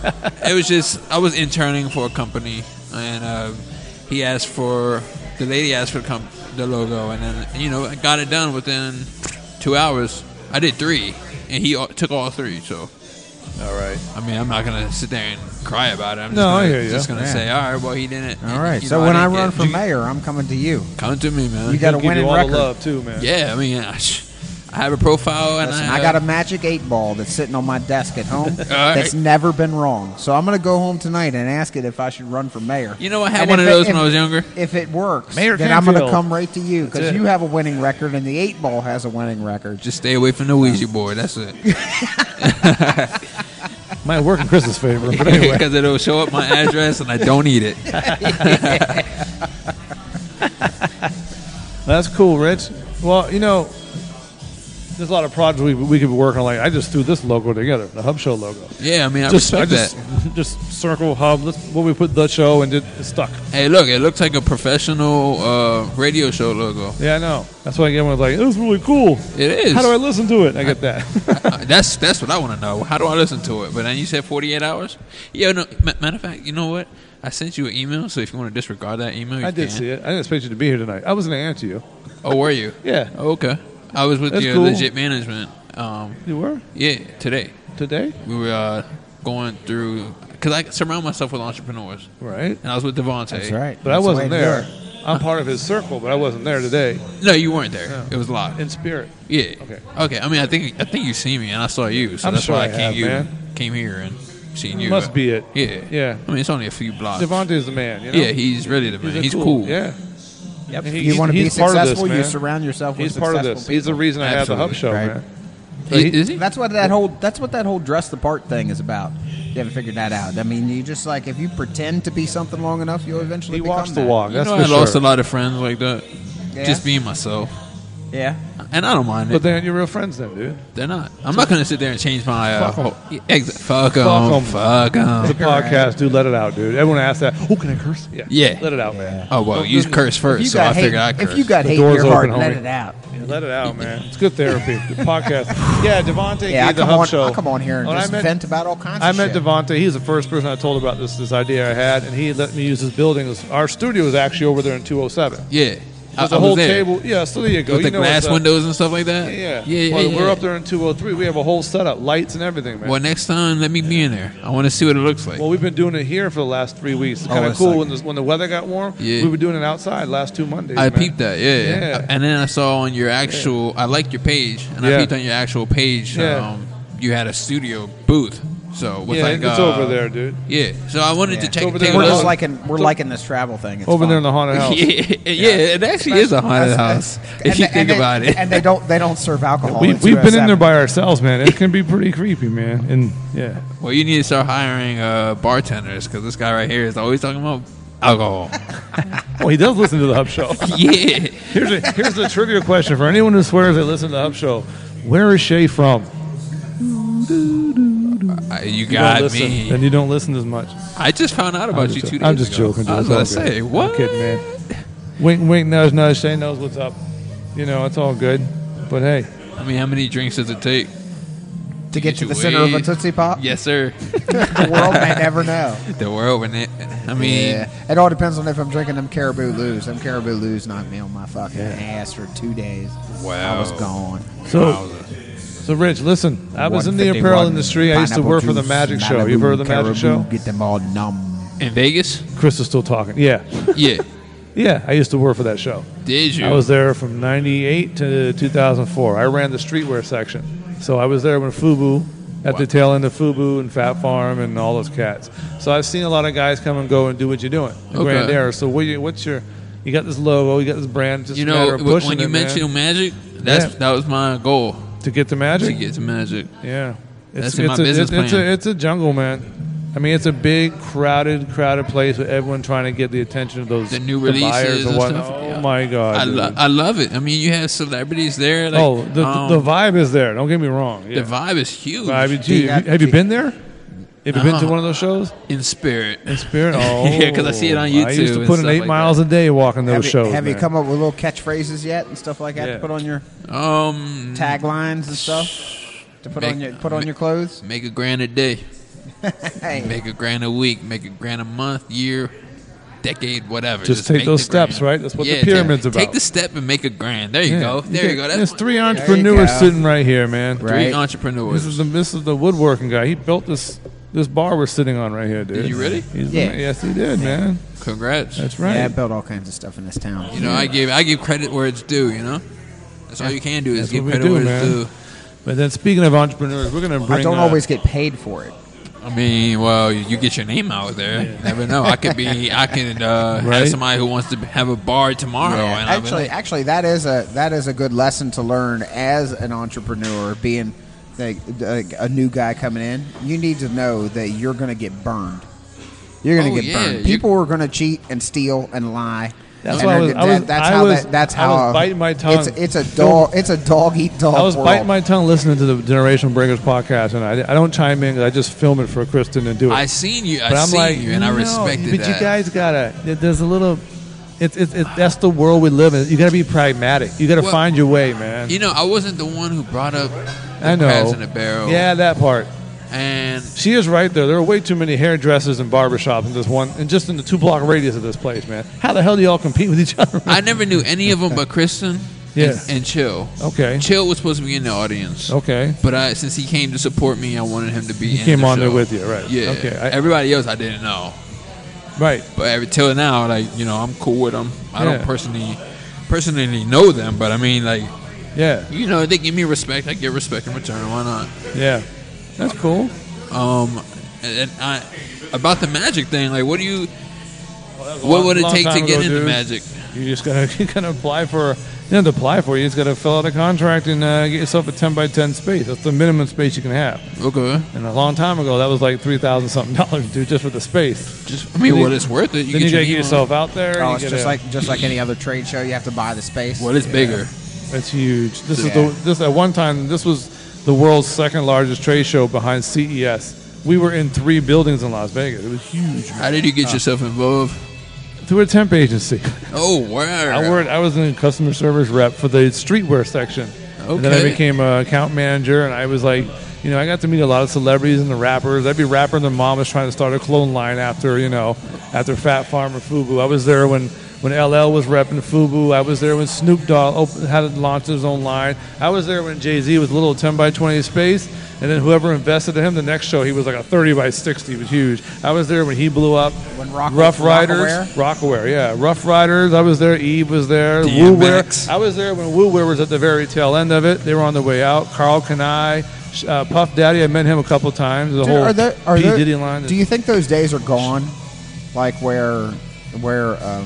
it was just I was interning for a company, and uh, he asked for the lady asked for the, comp- the logo, and then you know I got it done within two hours. I did three, and he all, took all three. So All right. I mean, I'm not gonna sit there and cry about it. I'm just No, I gonna, hear you. just gonna Yeah. say, all right, well, he didn't. All right. you So know, when I, didn't run get- for mayor, I'm coming to you. come to me, man. You got a He'll give winning you all record. the love too, man. Yeah, I mean, I, I have a profile, and Listen, I, I got a magic eight ball that's sitting on my desk at home right. that's never been wrong. So I'm going to go home tonight and ask it if I should run for mayor. You know, I had And one if of it- those if- when I was younger. If it works, Mayor then I'm going to Canfield. come right to you That's because it. you have a winning record and the eight ball has a winning record. Just stay away from the Ouija board. That's it. Might work in Chris's favor, but anyway. Because it'll show up my address, and I don't need it. That's cool, Rich. Well, you know, there's a lot of projects we, we could be working on. Like, I just threw this logo together, the Hub Show logo. Yeah, I mean, I Just, respect I just, that. just circle Hub. That's what we put the show and did. It's stuck. Hey, look, it looks like a professional uh, radio show logo. Yeah, I know. That's why everyone's like, "This is really cool." It is. How do I listen to it? I get that. Uh, that's that's what I want to know. How do I listen to it? But then you said forty-eight hours. Yeah, no. ma- Matter of fact, you know what? I sent you an email, so if you want to disregard that email, you I did can. see it. I didn't expect you to be here tonight. I was going to answer you. Oh, were you? Yeah. Oh, okay. I was with That's your cool. legit management. Um, You were yeah, today today, we were uh, going through because I surround myself with entrepreneurs, right? and I was with Devontae. That's right. But I That's the wasn't way to do there. it. I'm part of his circle, but I wasn't there today No, you weren't there. No. It was live. in spirit. Yeah. Okay. Okay. I mean, I think I think you see me, and I saw you, so I'm that's sure why I I came have, you man. came here and seen you. Must be it. Yeah. Yeah. I mean, it's only a few blocks. Devontae's the man. You know? Yeah, he's really the man. a He's cool. Yeah. Yep. And If he- you want to be he's part of this, successful, you man. surround yourself with He's part of successful this. He's the people. reason I have the Hub Absolutely. Show, Right. man. So Is, he- is he? That's what that whole that's what that whole dress the part thing is about. You haven't figured that out. I mean, you just like if you pretend to be something long enough, you'll eventually He become walks the that. walk. You That's know, for I lost sure. a lot of friends like that. Yeah? Just being myself. Yeah. And I don't mind it. But they aren't your real friends then, dude. They're not. I'm not going to sit there and change my. Uh, Fuck 'em. whole- ex- fuck them. Fuck 'em. Fuck them. It's a podcast, dude. Let it out, dude. Everyone asks that. Oh, can I curse? Yeah. Yeah. Let it out, man. Oh, well, you curse If first, you so got I hate, figured I'd curse. if you got The hate in door's your heart, open, let homie. it out. Yeah, let it out, man. It's good therapy. The podcast. Yeah, Devontae Yeah, I gave the come Hub on, Show. I come on here and When I just met- vent about all kinds I of met shit. Devontae. He's the first person I told about this this idea I had, and he let me use his building. It was- Our studio is actually over there in two oh seven. Yeah. I, There's I a was whole there. table. Yeah, so there you go. With you the know glass what's up. windows and stuff like that? Yeah, Yeah, yeah, Well, yeah. we're up there in two oh three. We have a whole setup, lights and everything, man. Well, next time, let me be in there. I want to see what it looks like. Well, we've been doing it here for the last three weeks. It's Oh, kind of it's cool like- when the, when the weather got warm. Yeah. We were doing it outside last two Mondays. I man. peeped that, yeah. Yeah. And then I saw on your actual, I liked your page, and I Yeah. peeped on your actual page. Yeah. Um, you had a studio booth, so with Yeah, like it's uh, over there, dude. Yeah, so I wanted Yeah. to check. over take there. a We're Well, just look. liking we're liking this travel thing. It's Over fun. there in the haunted house. yeah, yeah, it actually is a haunted That's- house that's- if and you they- think and they- about it. And they don't they don't serve alcohol. We, in we've been in there two oh seven. by ourselves, man. It can be pretty creepy, man. And yeah, Well, you need to start hiring uh, bartenders because this guy right here is always talking about alcohol. well, he does listen to the Hub Show. yeah, Here's a, here's the trivia question for anyone who swears they listen to the Hub Show. Where is Shay from? Uh, you You got don't listen, me. and you don't listen as much. I just found out about I'm you just two joking. days I'm just ago. joking. Dude. I was It's all gonna say good. what? I'm kidding, man. Wink, wink, nudge, nudge. Shay knows what's up. You know, it's all good. But hey, I mean, how many drinks does it take to get to you the center of a weighed? Tootsie Pop. Yes, sir. The world may never know. The world, and it. I mean, Yeah, it all depends on if I'm drinking them Caribou Loos. Them Caribou Loos knocked me on my fucking ass for two days. wow. I was gone. so Wowza. so Rich, listen. I was in the one fifty-one apparel industry. I used to pineapple work for the juice, Magic Show. Malibu, You've heard of the Magic Caribou, Show? Get them all numb. In Vegas? Chris is still talking. Yeah, Yeah. yeah. I used to work for that show. Did you? I was there from ninety-eight to two thousand four. I ran the streetwear section. So I was there when FUBU, at the Wow. tail end of FUBU and Fat Farm and all those cats. So I've seen a lot of guys come and go and do what you're doing. The Okay. Grand Era. So what you, what's your, you got this logo, you got this brand, just You a matter know, of w- pushing when you it, man, mentioned Magic, that's Yeah. that was my goal to get to to Magic. get to Magic. Yeah. That's in my a, business it's, it's, plan. a, it's a jungle, man. I mean, it's a big, crowded, crowded place with everyone trying to get the attention of those The new the buyers releases and and whatnot. stuff. Oh Yeah. my god! I, dude. lo- I love it. I mean, you have celebrities there. Like, oh, the, um, the vibe is there. Don't get me wrong. Yeah. the vibe is huge. Vibe, Do you gee, got- have you do- been there? Have you been to Uh-huh. one of those shows? in spirit. In spirit? Oh, Yeah, 'cause I see it on I used YouTube to and put in stuff eight like miles that. a day walking those Have, you, shows. have you man. come up with little catchphrases yet and stuff like that Yeah. to put on your Um, taglines and stuff to put Make- on your put on your clothes? make a grand a day, Hey, make a grand a week, make a grand a month, year, decade, whatever. Just take make those the steps, grand. right? That's what the Yeah, pyramid's take, about. Take the step and make a grand. There you Yeah. go. There you go. That's There's what- three entrepreneurs go. sitting right here, man. three Right. entrepreneurs. This is the this is the woodworking guy. He built this this bar we're sitting on right here, dude. Did you really? He's Yeah. the- yes, he did, man. Congrats. That's right. yeah, I built all kinds of stuff in this town. You know, I give I give credit where it's due. You know, that's all you can do is That's give what we credit do, where man. it's due. But then, speaking of entrepreneurs, we're gonna bring. I don't uh, always get paid for it. I mean, well, you get your name out there. You never know. I could be. I can uh, Right? have somebody who wants to have a bar tomorrow. Yeah, And I'll be actually, like, actually, that is a that is a good lesson to learn as an entrepreneur. Being like, like a new guy coming in, you need to know that you're going to get burned. You're going to Oh, get yeah, burned. you- People are going to cheat and steal and lie. That's And why I they're- was- I was- that- that's I how was- that, that's I how was biting my tongue. It's, it's a dog. It's a dog eat dog. I was world. biting my tongue listening to the Generational Breakers podcast, and I, I don't chime in 'cause I just film it for Kristen and do it. I seen you. I but I'm seen like, you, and I no, respected but that. you guys gotta. there- There's a little. It's it's it, that's the world we live in. You gotta be pragmatic. You gotta Well, find your way, man. You know, I wasn't the one who brought up the I know. crabs in the barrel. Yeah, that part. And She is right there. There are way too many hairdressers and barbershops in this one, and just in the two block radius of this place, man. How the hell do y'all compete with each other? I never knew any of them but Kristen Yeah. and, and Chill. Okay. Chill was supposed to be in the audience. Okay. But I, since he came to support me, I wanted him to be He in came the on there show. with you, right. Yeah. Okay, I- Everybody else I didn't know. Right. But every, till now, like, you know, I'm cool with them. I Yeah. don't personally personally know them, but I mean, like, Yeah. you know, they give me respect. I give respect in return. Why not? Yeah. That's cool. Um, And, and I, about the magic thing, like, what do you, Well, what long- would it long take to time get ago, into dude. magic? You just gotta you gotta apply for. You don't have to apply for it. You just gotta fill out a contract and uh, get yourself a ten by ten space. That's the minimum space you can have. Okay. And a long time ago, that was like three thousand something dollars, dude, just for the space. Just, I mean, Then what you- it's worth it. You then get you your gotta get name on yourself out there. Oh, you it's gotta- just like just like any other trade show. You have to buy the space. What is bigger? It's huge. This Yeah. is the this at one time. This was the world's second largest trade show behind C E S. We were in three buildings in Las Vegas. It was huge. How did you get yourself involved? Through a temp agency. Oh, wow. I worked. I was in customer service rep for the streetwear section. And then I Okay. became a account manager, and I was like, you know, I got to meet a lot of celebrities and the rappers. Every rapper and their mom was trying to start a clone line after, you know, after Fat Farm or FUBU. I was there when, when L L was repping FUBU. I was there when Snoop Dogg opened, had launched his own line. I was there when Jay-Z was a little ten by twenty space. And then whoever invested in him, the next show, he was like a thirty by sixty. It was huge. I was there when he blew up. When Rock- Rough Riders. Rockaware? Rockaware, yeah. Rough Riders. I was there. Eve was there. D Woo M Wear. X. I was there when Woo Wear was at the very tail end of it. They were on their way out. Carl Kanai, uh, Puff Daddy. I met him a couple times. The Dude, whole are there, are P there- Diddy line. Do you think those days are gone? Like where, where, um,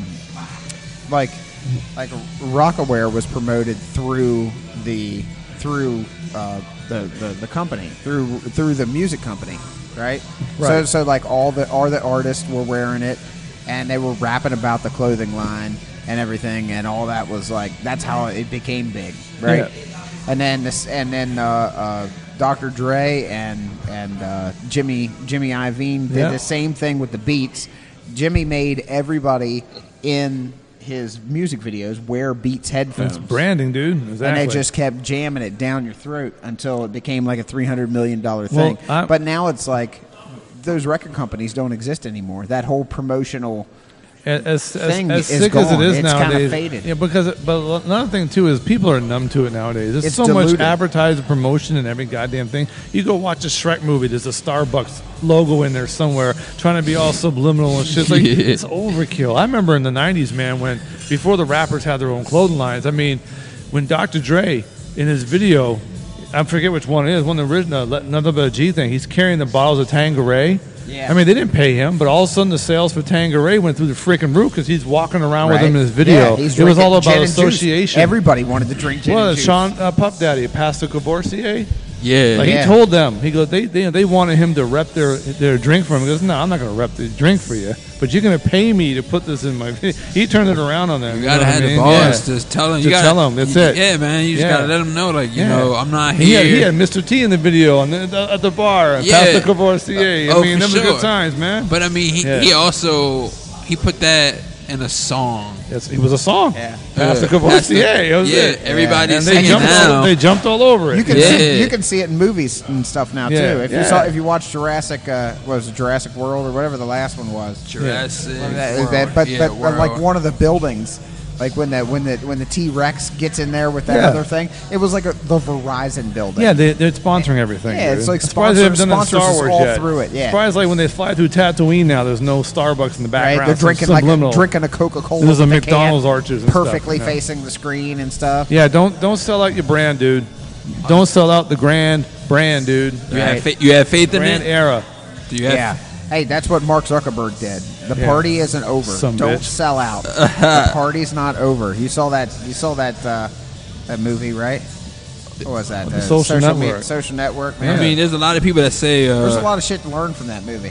like, like Rockaware was promoted through the through uh, the, the the company through through the music company, right? So Right. so like all the all the artists were wearing it, and they were rapping about the clothing line and everything, and all that was like that's how it became big, right? Yeah. And then this and then uh, uh, Doctor Dre and and uh, Jimmy Jimmy Iovine did Yeah. the same thing with the beats. Jimmy made everybody in his music videos wear Beats headphones. It's branding, dude. Exactly. And they just kept jamming it down your throat until it became like a three hundred million dollars Well, thing. I- but now it's like those record companies don't exist anymore. That whole promotional as, as, thing as is sick as it gone. is It's kinda nowadays. faded. Yeah, because it, but another thing too is people are numb to it nowadays. There's It's so much diluted. advertising, promotion, and every goddamn thing. You go watch a Shrek movie. There's a Starbucks logo in there somewhere, trying to be all subliminal and shit. It's like Yeah. it's overkill. I remember in the nineties, man, when before the rappers had their own clothing lines. I mean, when Doctor Dre in his video, I forget which one it is, one of the original, another but a G thing. He's carrying the bottles of Tanqueray. Yeah. I mean, they didn't pay him, but all of a sudden the sales for Tanqueray went through the freaking roof because he's walking around with right? him in his video. Yeah, he's it was drinking all about gin and juice. association. Everybody wanted to drink gin well, and juice. Sean uh, Puff Daddy, Pastor Caborcier. Yeah. Like Yeah. he told them, he goes, they, they they wanted him to rep their their drink for him. He goes, no, I'm not going to rep the drink for you, but you're going to pay me to put this in my video. He turned it around on them. You know gotta what I have the mean? balls. Yeah. Just tell them. Just You gotta tell 'em, that's you- it. Yeah, man. You just Yeah. gotta let them know, like, you Yeah. know, I'm not He here. had, he had Mister T in the video on the, the, at the bar. And Yeah. Pastor Caborcier. Oh, I mean, for them were sure. good times, man. But I mean, he, Yeah. he also he put that in a song. Yes, it was a song. Yeah. Pastor Yeah. Caborcier. It was yeah, it. everybody's And they singing jumped, now. all, they jumped all over it. You can Yeah. see you can see it in movies and stuff now Yeah, too. If you yeah. saw if you watched Jurassic, uh, what was it Jurassic World or whatever the last one was. Jurassic That- World. that- but Yeah, but, but like World. one of the buildings, like when the when the when the T Rex gets in there with that Yeah. other thing, it was like a, the Verizon building. Yeah, they, they're sponsoring everything. Yeah, dude. it's like I'm surprised they haven't sponsor- done it in Star sponsors Wars all yet. through it, yeah. Surprised like when they fly through Tatooine now, there's no Starbucks in the right. background. They're some drinking like subliminal. drinking a Coca Cola. There's a McDonald's arches and stuff, perfectly you know. facing the screen and stuff. Yeah, don't don't sell out your brand, dude. Don't sell out the grand brand, dude. You, Right. have fa- you have faith in Brand it? era. Do you have Yeah. Hey, that's what Mark Zuckerberg did. The Yeah. party isn't over. Some Don't bitch. sell out. The party's not over. You saw that? You saw that? Uh, that movie, right? What was that? The Social media- Network. social network. I Man. mean, there's a lot of people that say, uh, There's a lot of shit to learn from that movie.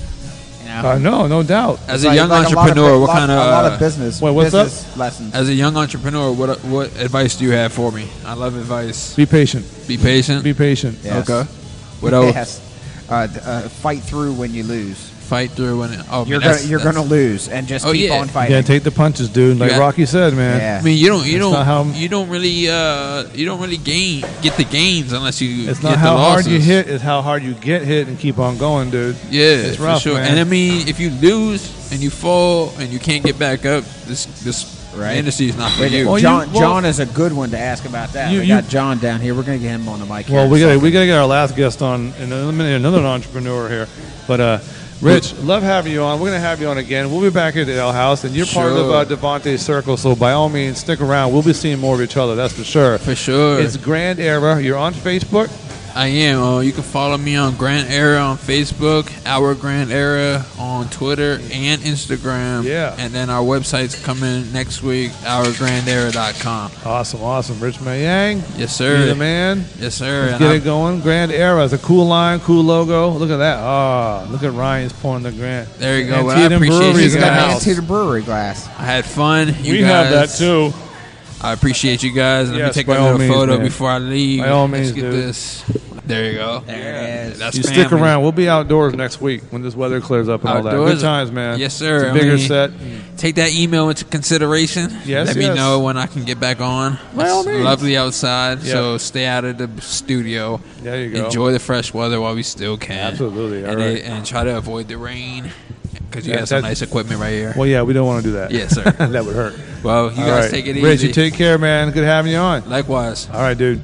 You know, Uh, no, no doubt. as It's a like- young like a lot of entrepreneur, bu- what lot- kind of, a lot uh, of business? Wait, what's business lessons? as a young entrepreneur, what what advice do you have for me? I love advice. Be patient. Be patient. Be patient. Yes. Okay. What else? Yes. Uh, d- uh, fight through when you lose. Fight through when. It, oh, You're man, that's- gonna you're that's- gonna lose and just Oh, keep yeah. on You fighting. gotta take the punches, dude. Like Yeah. Rocky said, man. Yeah. I mean, you don't, you It's don't, not how- you don't really, uh, you don't really gain, get the gains unless you. It's get not how the hard you losses. hit, it's how hard you get hit and keep on going, dude. Yeah, It's for rough, sure. man. And I mean, if you lose and you fall and you can't get back up, this this Right. industry is not for Wait, you. Well, you- John well- John is a good one to ask about that. You- we you- got John down here. We're gonna get him on the mic. here Well, in a we gotta second. we gotta get our last guest on and eliminate another entrepreneur here. But uh, Rich, love having you on. We're gonna have you on again. We'll be back at the L House, and you're part of Sure. uh, Devontae's circle. So by all means, stick around. We'll be seeing more of each other. That's for sure. For sure. It's Grand Era. You're on Facebook. I am. Uh, you can follow me on Grand Era on Facebook, Our Grand Era on Twitter and Instagram. Yeah. And then our website's coming next week, our grand era dot com. Awesome, awesome. Rich Mayang. Yes, sir. You're the man. Yes, sir. Let's And get I'm- it going. Grand Era. It's a cool line, cool logo. Look at that. Ah, look at Ryan's pouring the Grand. There you go. Well, I Antietam appreciate Brewery's you in the guys. house. To the brewery glass. I had fun. You We guys, have that too. I appreciate you guys. Let Yes, me take by a all little means, photo man. before I leave. By all Let's means, get dude. this. There you go. There it is. That's You stick family. around. We'll be outdoors next week when this weather clears up and all that. Outdoors? Good times, man. Yes, sir. It's a I bigger mean, set. Take that email into consideration. Yes, Let yes. me know when I can get back on. By all It's means. lovely outside, Yeah. so stay out of the studio. There you go. Enjoy the fresh weather while we still can. Absolutely. All and, right. it- and try to avoid the rain because you Yeah, have some that's- nice equipment right here. Well, yeah, we don't want to do that. Yes, sir. That would hurt. Well, you All guys right. take it easy. Rich, you take care, man. Good having you on. Likewise. All right, dude.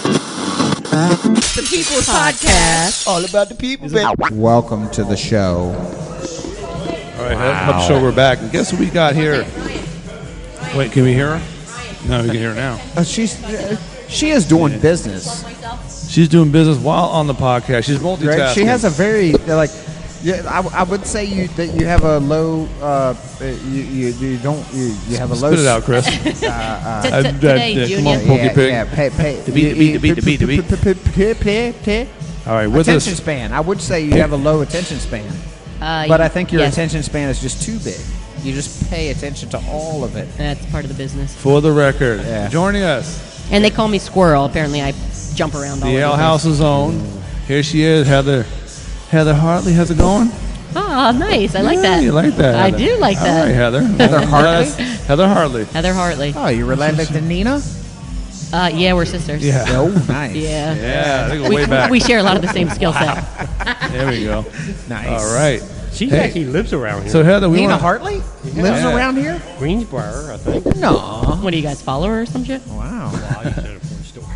The People's Podcast. All about the people, baby. Welcome to the show. All right, I'm sure we're back. And guess what we got here? Wait, can we hear her? No, we can hear her now. Uh, she's uh, she is doing business. She's doing business while on the podcast. She's multitasking. Right? She has a very uh, like. Yeah, I, I would say you that you have a low. Uh, you, you you don't you, you have a low. Spit it out, Chris. Uh, uh, T- Uh, t- Today, uh, Junior. come on, Pokey yeah, Pig. yeah, pay, pay, The beat, the beat, the beat, the beat, the beat. beat. All right, with Attention us. span. I would say you have a low attention span, Uh, but I think your yes, attention span is just too big. You just pay attention to all of it. That's part of the business. For the record, Yeah. joining us, And they call me Squirrel. Apparently, I jump around all the over Ale place. House's own. Here she is, Heather. Heather Hartley, how's it going? Oh, nice. I like Yeah, that. You like that? I Heather. do like All that. right, Heather. Heather Hartley? Yes, Heather Hartley. Heather Hartley. Oh, you related to Nina? Uh, yeah, we're sisters. Yeah. Oh, nice. Yeah. Yeah, they go We, way back. we share a lot of the same skill set. There we go. Nice. All right. She Hey. actually lives around here. So Heather, we Nina want Hartley lives Yeah. around here. Greensboro, I think. No. What do you guys follow her or some shit? Wow. Well, I used to at a porn store.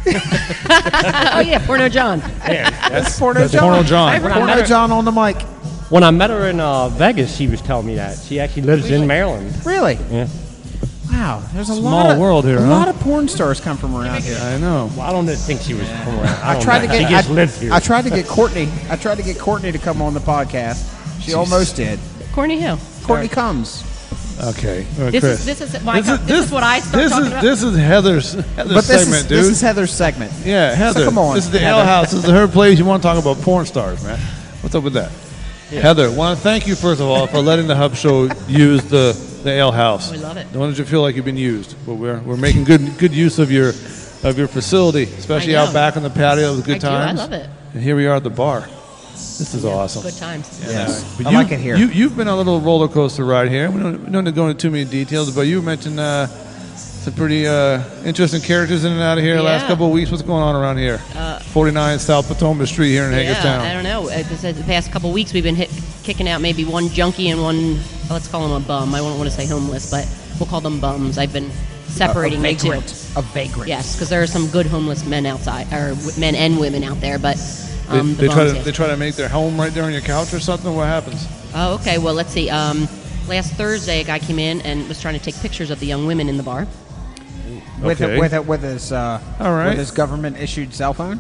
Oh yeah, Porno John. That's Porno that's John. Porno John. When I Porno met her- John on the mic. When I met her in uh, Vegas, she was telling me that. She actually lives in Maryland. Really? Yeah. Wow. There's a Small lot of, world here, A huh? lot of porn stars come from around here. I know. Well, I don't think she was from around. I, I don't tried to know. get. She just I, lives here. I tried to get Courtney. I tried to get Courtney to come on the podcast. She almost did. Courtney Hill. Courtney comes. Okay. All right, This Chris. is this is my this, this is what I start this talking is, about. This is Heather's, Heather's But this segment, is dude. this is Heather's segment. yeah, Heather. come on, This is the Heather. Ale House. This is her place. You want to talk about porn stars, man. What's up with that? Heather, want to thank you, first of all, for letting the Hub Show use the, the Ale House. We love it. Don't let you feel like you've been used. But we're, we're making good good use of your of your facility, especially I know. out back on the patio with good I do, I times. love it. And here we are at the bar. This is awesome. Good times. Yes. But I you- like it here. You, you've been on a little roller coaster ride here. We don't, we don't need to go into too many details, but you mentioned uh, some pretty uh, interesting characters in and out of here the last Yeah. couple of weeks. What's going on around here? Uh, forty-nine South Potomac Street here in Yeah, Hagerstown. I don't know. Uh, this- The past couple of weeks, we've been hit, kicking out maybe one junkie and one. Let's call him a bum. I don't want to say homeless, but we'll call them bums. I've been separating a the two. vagrant. A vagrant. Yes, because there are some good homeless men outside, or w- men and women out there. But They, um, the they try bums, to yes. they try to make their home right there on your couch or something. What happens? Oh, okay. Well, let's see. Um, last Thursday, a guy came in and was trying to take pictures of the young women in the bar. With Okay. it, with it, with his uh, All right. with his government issued cell phone.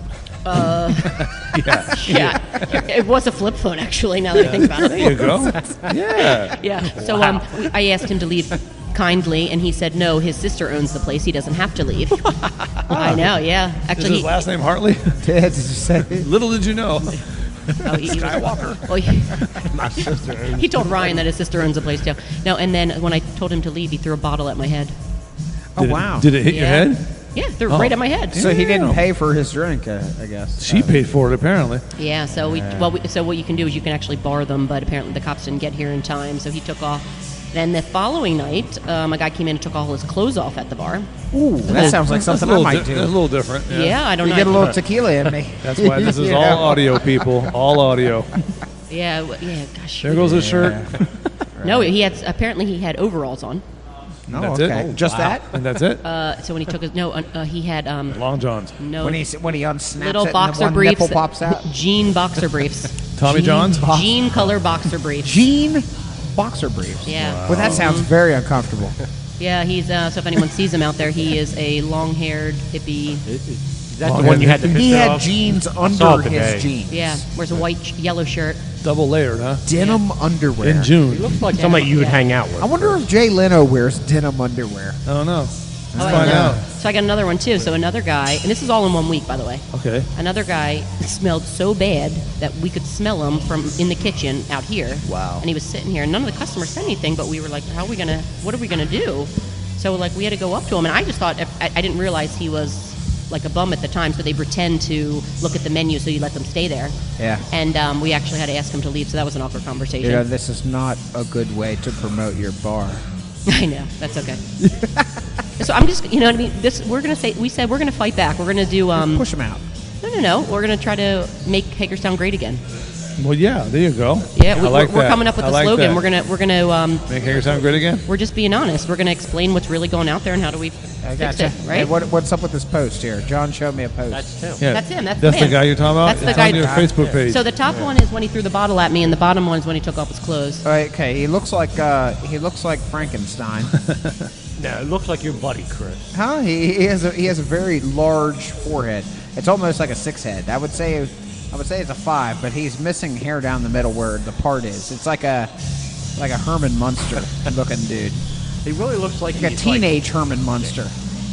Yeah, Yeah, it was a flip phone actually. Now that I think about it. there you go. Yeah. Yeah. So um, we- I asked him to leave kindly, and he said no. His sister owns the place. He doesn't have to leave. I know. Yeah. Is Actually, his he, last name Hartley? Did you say? Little did you know. oh, he, he was- well, he, My sister owns he told Ryan that his sister owns the place too. No, and then when I told him to leave, he threw a bottle at my head. Oh Did it- wow. Did it hit your Yeah. head? Yeah, threw it Oh. right at my head. So he didn't Damn. pay for his drink, uh, I guess. She paid for it apparently. Yeah. So we well, we, so what you can do is you can actually bar them, but apparently the cops didn't get here in time, so he took off. Then the following night, um, a guy came in and took all his clothes off at the bar. Ooh, that sounds like That's something a I little might di- do. That's a little different. Yeah. Yeah, I don't You know. get a little tequila in me. That's why this is Yeah. all audio, people. All audio. Yeah, w- yeah. Gosh. There goes his shirt. No, he had apparently he had overalls on. No, That's it? okay. Oh, Just that. And that's it. Uh, so when he took his no, uh, uh, he had um, Long Johns. no When he when he unsnaps little it and boxer the one briefs, nipple pops out. jean boxer briefs, Tommy Johns. Box- jean color boxer briefs. Jean boxer briefs. Yeah, Well, that sounds very uncomfortable. yeah. He's uh, so if anyone sees him out there, he is a long-haired hippie. Is that Long the one you hair had the hippie? He picture had of? jeans I saw under it today. his jeans. Yeah, wears a white, sh- yellow shirt. Double layered, huh? Denim underwear. In June. He looks like somebody you would Yeah. hang out with. I wonder if Jay Leno wears denim underwear. I don't know. Let's Oh, I find know. out. So I got another one too. So another guy, and this is all in one week, by the way. Okay. Another guy smelled so bad that we could smell him from in the kitchen out here. Wow. And he was sitting here, and none of the customers said anything, but we were like, "How are we gonna? What are we gonna do?" So like we had to go up to him, and I just thought if, I, I didn't realize he was like a bum at the time, so they pretend to look at the menu, so you let them stay there. Yeah. And um, we actually had to ask him to leave, so that was an awkward conversation. You know, this is not a good way to promote your bar. I know, that's okay. So I'm just, you know what I mean. This we're gonna say. We said we're gonna fight back. We're gonna do. Um, Push him out. No, no, no. We're gonna try to make Hagerstown great again. Well, yeah, there you go. Yeah, I we, like we're, we're that. coming up with I the like slogan. that. We're gonna, we're gonna. Um, Make Hagerstown great again? we're just being honest. We're gonna explain what's really going out there and how do we I fix gotcha. it, right? Hey, what, what's up with this post here? John showed me a post. That's him. Yeah. That's him. That's, That's the, the man. guy you're talking about? That's the It's guy. on your Facebook page. So the top one is when he threw the bottle at me, and the bottom one is when he took off his clothes. Okay, he looks like uh, he looks like Frankenstein. No, it looks like your buddy, Chris. Huh? He, he has a he has a very large forehead. It's almost like a six head. I would say I would say it's a five, but he's missing hair down the middle where the part is. It's like a like a Herman Munster looking dude. He really looks like, Like a he's teenage Herman Munster.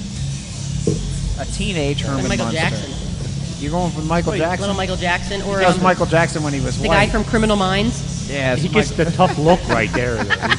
A teenage Herman Michael Munster. Jackson. You're going with Michael Jackson? Little Michael Jackson, or That was um, Michael Jackson when he was the white. guy from Criminal Minds. Yeah, He it's gets Michael- the tough look right there.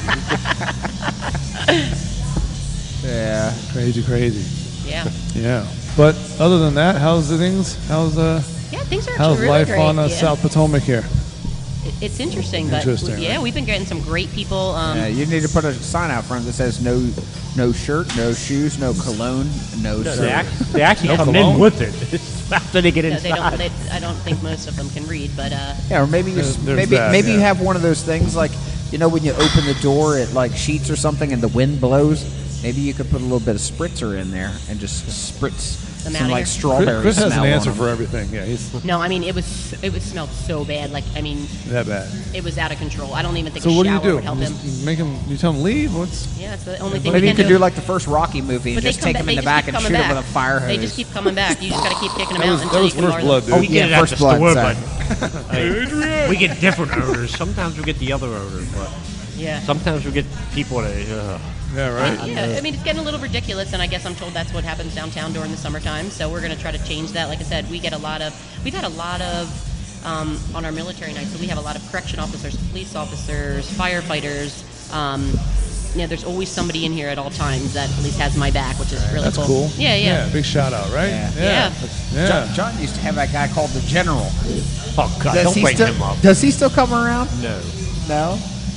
Yeah. Crazy, crazy. Yeah. Yeah. But other than that, how's the things? How's uh? Yeah, things are How's really life great. on uh, yeah. South Potomac here? It- It's interesting, but Interesting, yeah, right? we've been getting some great people. Um, Yeah, you need to put a sign out front that says no, no shirt, no shoes, no cologne, no. No, soda. they, act, they actually No come cologne? in with it after they get no, inside. they don't. They, I don't think most of them can read, but uh, Yeah, or maybe you There's- there's maybe that, maybe you yeah. have one of those things like you know when you open the door it like sheets or something and the wind blows. Maybe you could put a little bit of spritzer in there and just spritz Them some outta like here. strawberry Chris, Chris has smell an on answer them. for everything. Yeah, he's no, I mean it was it was smelled so bad. Like I mean, that bad. it was out of control. I don't even think So a what do shower you do? would help him. Just make him. You tell him leave. What's? Yeah, it's the only thing. Maybe we you can could do like the first Rocky movie and But they just come take ba- him they in the just back keep and coming shoot him back. with a fire hose. They just keep coming back. You just got to keep kicking them That out was- until that was you can First bar Blood, them. dude. Oh, we yeah, get it at First the Blood, store, sorry. but hey, we get different odors. Sometimes we get the other odor, but Yeah. sometimes we get people that. Uh, Yeah, right. Yeah, I mean it's getting a little ridiculous, and I guess I'm told that's what happens downtown during the summertime. So we're going to try to change that. Like I said, we get a lot of, we've had a lot of um, on our military nights. So we have a lot of correction officers, police officers, firefighters. Um, you know, there's always somebody in here at all times that at least has my back, which is really That's cool. Yeah, yeah. Big shout out, right? Yeah. Yeah. Yeah. John, John used to have that guy called the General. oh God! Does don't he wake still him up. does he still come around? No. No.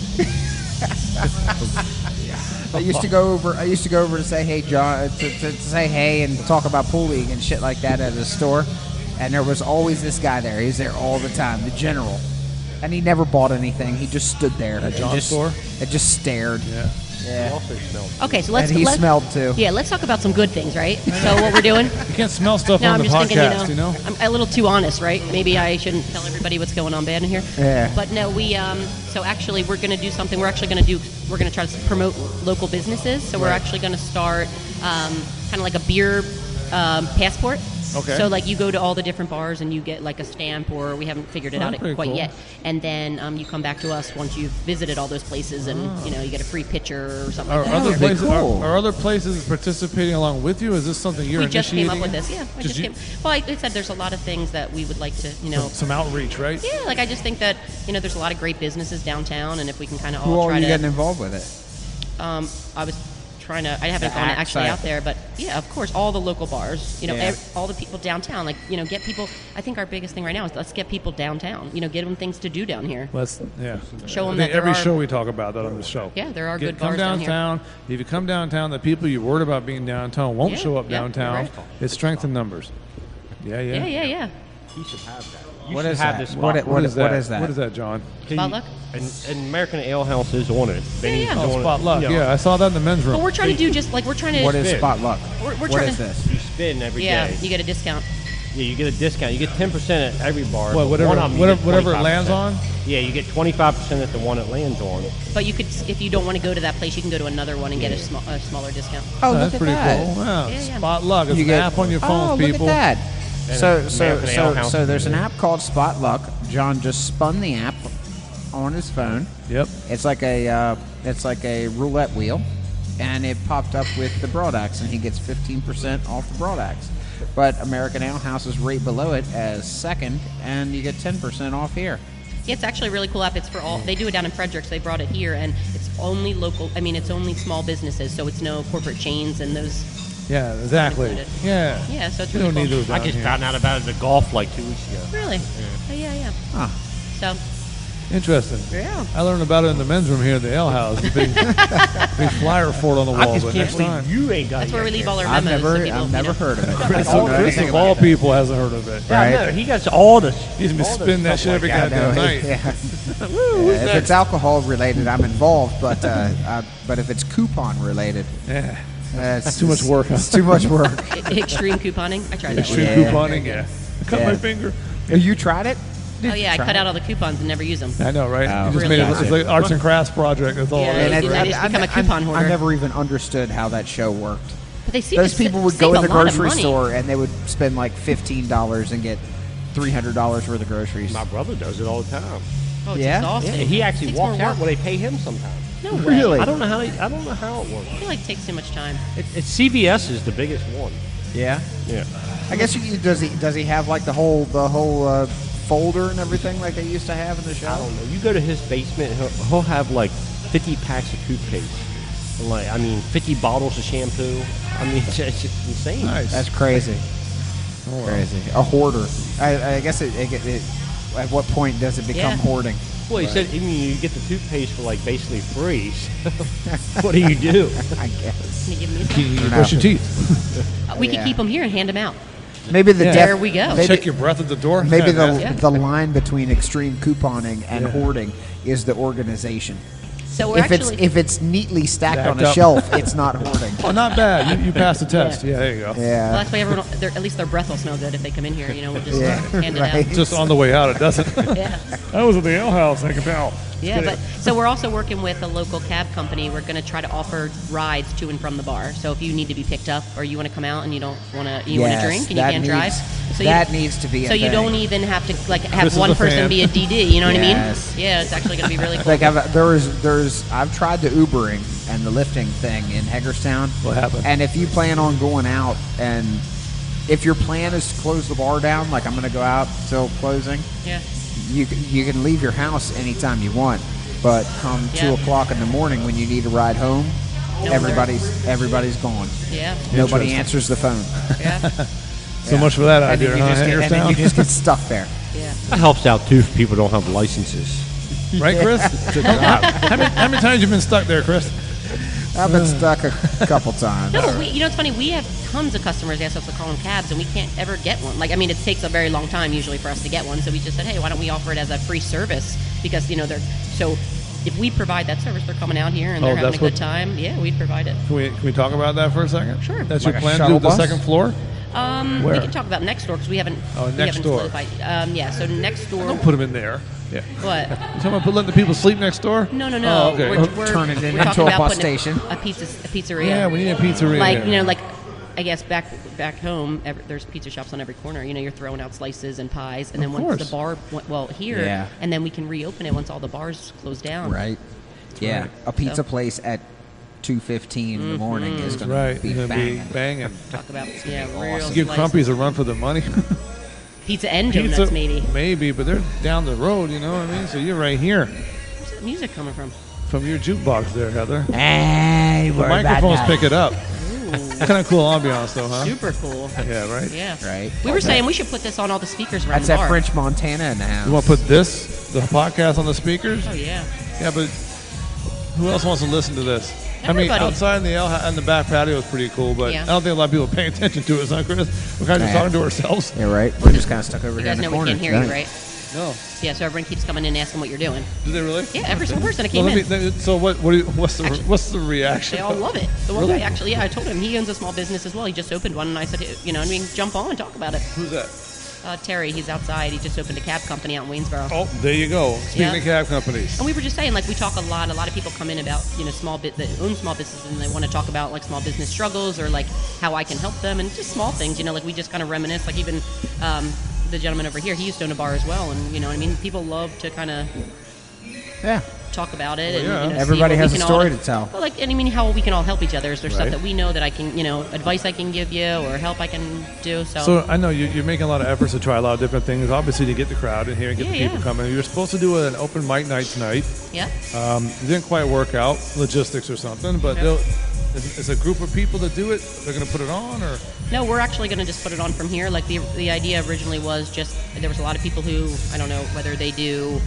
I used to go over. I used to go over to say hey, John, to, to, to say hey and talk about pool league and shit like that at a store. And there was always this guy there. He's there all the time, the General, and he never bought anything. He just stood there At and John's just, store? and just stared. Yeah. Yeah. Okay, so let's And he let's, smelled too. Yeah, let's talk about some good things, right? So what we're doing? You can't smell stuff No, on I'm the just podcast, thinking, you know, I'm a little too honest, right? Maybe I shouldn't tell everybody what's going on bad in here. Yeah. But no, we um. So actually, we're going to do something. We're actually going to do. We're going to try to promote local businesses. So we're actually going to start um, kind of like a beer um, passport. Okay. So like you go to all the different bars and you get like a stamp, or we haven't figured it Oh, out pretty quite cool. yet. And then um, you come back to us once you've visited all those places, and you know you get a free picture or something. Are like that. other would be places cool. are, are other places participating along with you? Is this something you're we just came initiating? up with this. Yeah, I Just just you- came. Well, I, I said there's a lot of things that we would like to, you know. Some outreach, right? Yeah, like I just think that you know there's a lot of great businesses downtown, and if we can kind of Who all all are try you to. getting involved with it? Um, I was trying to. I haven't The gone act actually side. out there, but yeah, of course, all the local bars. You know, Yeah. ev- all the people downtown. Like you know, get people. I think our biggest thing right now is let's get people downtown. You know, get them things to do down here. Let's yeah. Show 'em I that think there every are- show we talk about that on the show. Yeah, there are Get, good come bars down here. downtown. If you come downtown, the people you're worried about being downtown won't Yeah, show up yeah, downtown. right. It's strength in numbers. Yeah, yeah. Yeah, yeah, yeah. You should have that. You What should is have that? this What spot. it- What is that? what is that? What is that, John? Can Potluck? you- And, and American Ale House is on it. Benny's yeah. on Oh, it. spot luck. You know, Yeah, I saw that in the men's room. But we're trying to do just like we're trying to. What is Spin. spot luck? We're- we're What trying is to- this? You spin every day. Yeah, you get a discount. Yeah, you get a discount. You get ten percent at every bar. What, but whatever- one of 'em you whatever- get whatever it twenty-five percent. lands on? Yeah, you get twenty-five percent at the one it lands on. But you could, if you don't want to go to that place, you can go to another one and get a, sm- a smaller discount. Oh, that's look pretty at that. cool. Wow. Yeah, yeah. Spot Luck. It's You an get- app on your phone, oh, people. look at that. And So, it's so, American Ale so, House so there's too. an app called Spot Luck. John just spun the app on his phone. Yep. It's like a, uh, it's like a roulette wheel, and it popped up with the Broad Axe, and he gets fifteen percent off the Broad Axe. But American Ale House is right below it as second, and you get ten percent off here. Yeah, it's actually a really cool app. It's for all. They do it down in Fredericks. They brought it here, and it's only local. I mean, it's only small businesses, so it's no corporate chains and those. Yeah, exactly. Included. Yeah. Yeah, so it's We really don't need cool. those I down just here. found out about it at golf like two weeks ago. Really? Oh, yeah, yeah. Huh. So Interesting. Yeah. I learned about it in the men's room here at the Ale House. A big, big flyer for it on the I wall. just But can't next believe time. you ain't got that's it where we yet, leave all our I've memos. so never, people, I've you never know. heard of it. Chris, I don't know Chris anything of about all it. people hasn't heard of it. Yeah, I Right. know. He got all the. He's been all the spinning that stuff shit every like I know, goddamn night. yeah. Woo, Yeah, if it's alcohol related, I'm involved, but uh, uh, but if it's coupon related, Yeah. uh, it's That's too much work, huh? It's too much work. Extreme couponing. I tried that Extreme one. Yeah. couponing, yeah. I cut Yeah. my finger. Have you tried it? Oh yeah, I Try cut it. out all the coupons and never use them. I know, right? Oh, you just really made it. gotcha. It's like an arts and crafts project. That's all Yeah, it I is. just- I just become a coupon I, hoarder. never even understood how that show worked. But they seem Those to people sa- would go save in the a lot of grocery money. store and they would spend like fifteen dollars and get three hundred dollars worth of groceries. My brother does it all the time. Oh, it's Yeah? exhausting. Yeah, he actually Takes walks more out work. when they pay him sometimes. No way. Really? I don't know how. They, I don't know how it works. I feel like it takes too much time. It, it's C V S is the biggest one. Yeah. Yeah. I guess you, does he does he have like the whole the whole uh, folder and everything like they used to have in the show? I don't know. You go to his basement, he'll, he'll have like fifty packs of toothpaste. And like, I mean, fifty bottles of shampoo. I mean, it's, it's just insane. Nice. That's crazy. Crazy. A hoarder. I, I guess it, it, it. At what point does it become Yeah. hoarding? Well, he said, I mean, you get the toothpaste for like basically free. So what do you do? I guess. Can you give me some? You know. brush your teeth. Uh, we Yeah. could keep them here and hand them out. Maybe the Yeah. def- There we go. Maybe, Check your breath at the door. maybe the Yeah. Yeah. the line between extreme couponing and Yeah. hoarding is the organization. So we're If it's actually. if it's neatly stacked Stacked on a up. shelf, it's not hoarding. Oh, not bad. You, you passed the test. Yeah, there you go. well, Yeah. that's why everyone. Their, at least their breath will smell good if they come in here. You know, we'll just Yeah, hand it right. Just on the way out, it doesn't. out. Yeah. I was at the ale house. I can tell. Yeah, but so we're also working with a local cab company. We're going to try to offer rides to and from the bar. So if you need to be picked up or you want to come out and you don't want to, you want Yes, to drink and you that can't needs- drive, so that you, needs to be a So you thing. don't even have to like Chris have is one the person fan. be a D D. You know what Yes. I mean? Yeah, it's actually going to be really cool. Like I've, there's there's I've tried the Ubering and the lifting thing in Hagerstown. What happened? And if you plan on going out and if your plan is to close the bar down, like I'm going to go out till closing, yeah. you c- you can leave your house anytime you want, but come two Yeah. o'clock in the morning when you need a ride home, No everybody's everybody's gone. Yeah. Nobody Interesting. answers the phone. Yeah. So much for that And idea, then, you huh? just get, and then Hagerstown? you just get stuck there. Yeah. That helps out too if people don't have licenses. Right, Chris? how, many, how many times you been stuck there, Chris? I've been stuck a couple times. No, we, you know it's funny. We have tons of customers ask us to call them cabs, and we can't ever get one. Like, I mean, it takes a very long time usually for us to get one. So we just said, hey, why don't we offer it as a free service? Because you know they're so. If we provide that service, they're coming out here and Oh, they're having a that's good what- time. Yeah, we'd provide it. Can we, can we talk about that for a second? Sure. That's Like your a plan to shuttle do the bus? second floor? Um, Where? we can talk about next door because we haven't. Oh, we next haven't door. solidified. Um, yeah. So next door. Don't put them in there. Yeah. What? You talking about put- letting the people sleep next door? No, no, no. Oh, okay. We're, we're, Turn it we're into talking a about bus putting station. A, a pizza, a pizzeria. Yeah, we need a pizzeria. Like there. you know, like I guess back back home, every, there's pizza shops on every corner. You know, you're throwing out slices and pies, and then Of once course. the bar, went, well, here, Yeah. and then we can reopen it once all the bars close down. Right. Yeah. right. A pizza So- place at two fifteen in the morning is That's going right. to be You're gonna banging. be banging. Talk about yeah, real Let's give slices. Crumpies a run for the money. pizza and donuts, maybe. Maybe, but they're down the road, you know what I mean? So you're right here Where's that music coming from? from your jukebox there, Heather. Hey, The microphones pick it up. Kind of cool ambiance, though, huh? Super cool. Yeah, right? Yeah. Right. We were saying we should put this on all the speakers around That's the at bar. French Montana in the house. You want to put this, the podcast, on the speakers? Oh yeah. Yeah, but who else wants to listen to this? I mean, Everybody. outside in the L- in the back patio is pretty cool, but Yeah. I don't think a lot of people are paying attention to us, huh, Chris? We're kind of just Nah. talking to ourselves. Yeah, right. We're just kind of stuck over You here guys in the know we corner. can't hear you, right? No. Yeah, so everyone keeps coming in and asking what you're doing. Do they really? Yeah, every single person that Well, came let in. me- so what? What? Do you, what's the Actually- what's the reaction? They all love it. The one Really? guy, actually, yeah, I told him he owns a small business as well. He just opened one, and I said, you know, I mean, jump on and talk about it. Who's that? Uh, Terry, he's outside. He just opened a cab company out in Waynesboro. Oh, there you go. Speaking Yeah. of cab companies. And we were just saying, like, we talk a lot. A lot of people come in about, you know, small bit that own small businesses, and they want to talk about like small business struggles or like how I can help them, and just small things. You know, like we just kind of reminisce. Like even um, the gentleman over here, he used to own a bar as well, and you know, I mean, people love to kind of Yeah. talk about it. Well, and, yeah. you know, see Everybody what we has a can story all, to tell. Well, like, and I mean, how we can all help each other. Is there Right. stuff that we know that I can, you know, advice I can give you or help I can do? So, So I know you, you're making a lot of efforts to try a lot of different things, obviously to get the crowd in here and get Yeah, the people yeah. coming. You were supposed to do an open mic night tonight. yeah. Um, it didn't quite work out, logistics or something, but Yep. they'll is, is a group of people that do it. They're going to put it on, or No, we're actually going to just put it on from here. Like the the idea originally was just there was a lot of people who I don't know whether they do.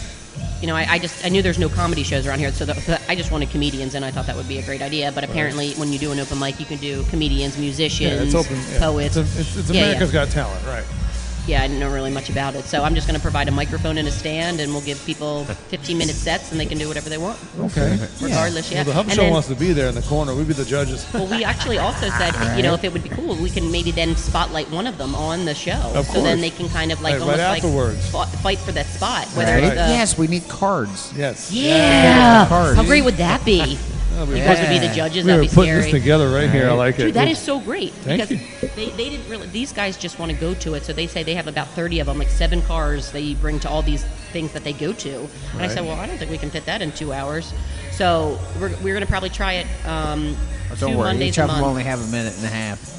You know, I, I just I knew there's no comedy shows around here, so that, I just wanted comedians, and I thought that would be a great idea. But apparently, when you do an open mic, you can do comedians, musicians, yeah, it's open. Yeah. poets. It's, a, it's, it's Yeah, America's yeah. Got Talent, right? Yeah, I didn't know really much about it, so I'm just going to provide a microphone and a stand, and we'll give people fifteen minute sets, and they can do whatever they want. Okay. Regardless, yeah. Well, the Hub And Show then- wants to be there in the corner. We'd be the judges. Well, we actually also said, you know, if it would be cool, we can maybe then spotlight one of them on the show, Of so then course. they can kind of like Right, almost right like afterwards. fought- fight for that spot. Whether Right? it's the, Yes, we need cards. Yes. Yeah. Cards. How great would that be? That'd be You guys would be Yeah. the judges. We That'd were be putting scary. this together right here. I like it. Dude, that is so great Thank because they, they didn't really. These guys just want to go to it, so they say they have about thirty of them, like seven cars they bring to all these things that they go to. And I Right. said, well, I don't think we can fit that in two hours. So we're, we're going to probably try it um, Oh, two don't worry, Mondays each a of them month. only have a minute and a half.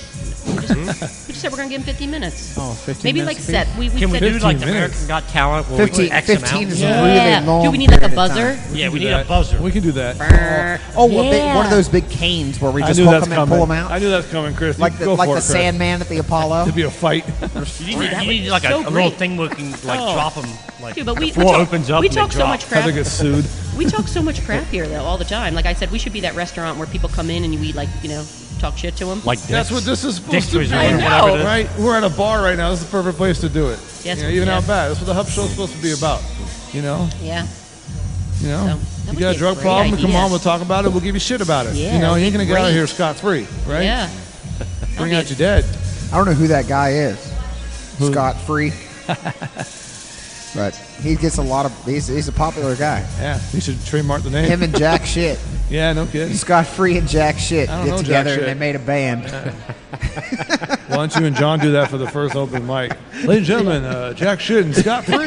We just said we're going to give them fifteen minutes. Oh, fifteen Maybe minutes like apiece? set. We, we Can we said do like fifteen minutes. American Got Talent? Where we fifteen, put X fifteen amount? is Yeah. a really long Do we need like a period of buzzer? time. Yeah, we do need that. a buzzer. We can do that. Brr. Oh, well, big, one of Yeah. those big canes where we I just knew hook that's them and coming. pull them out. I knew that's coming, Chris. like You the, go like for the it, Chris. Sandman at the Apollo. It'd be a fight. You need, that you would need be like a, so a little great. thing where we can like Oh. drop them. Like Dude, but we, the we floor talk, opens up we and they talk so drop. much Have crap. to get sued. We talk so much crap here though all the time. Like I said, we should be that restaurant where people come in and we like you know talk shit to them. Like That's Dick's. what this is supposed Dick's to was be. doing I whatever know. it is. Right? We're at a bar right now. This is the perfect place to do it. Yes, You know, even yeah. out back. That's what the Hub Show's supposed to be about. You know? Yeah. You know? So, that you would got be a drug great problem, come idea. on, we'll talk about it. We'll give you shit about it. Yeah, you know, that'd you ain't be going to get out of great. here scot-free, right? Yeah. Bring That'd out be- your dead. I don't know who that guy is. Scott Free. But he gets a lot of. He's, he's a popular guy. Yeah, you should trademark the name. Him and Jack Shit. Yeah, no kidding. Scott Free and Jack Shit I don't get know Jack together Shit. and they made a band. Why don't you and John do that for the first open mic? Ladies and gentlemen, uh, Jack Shit and Scott Free.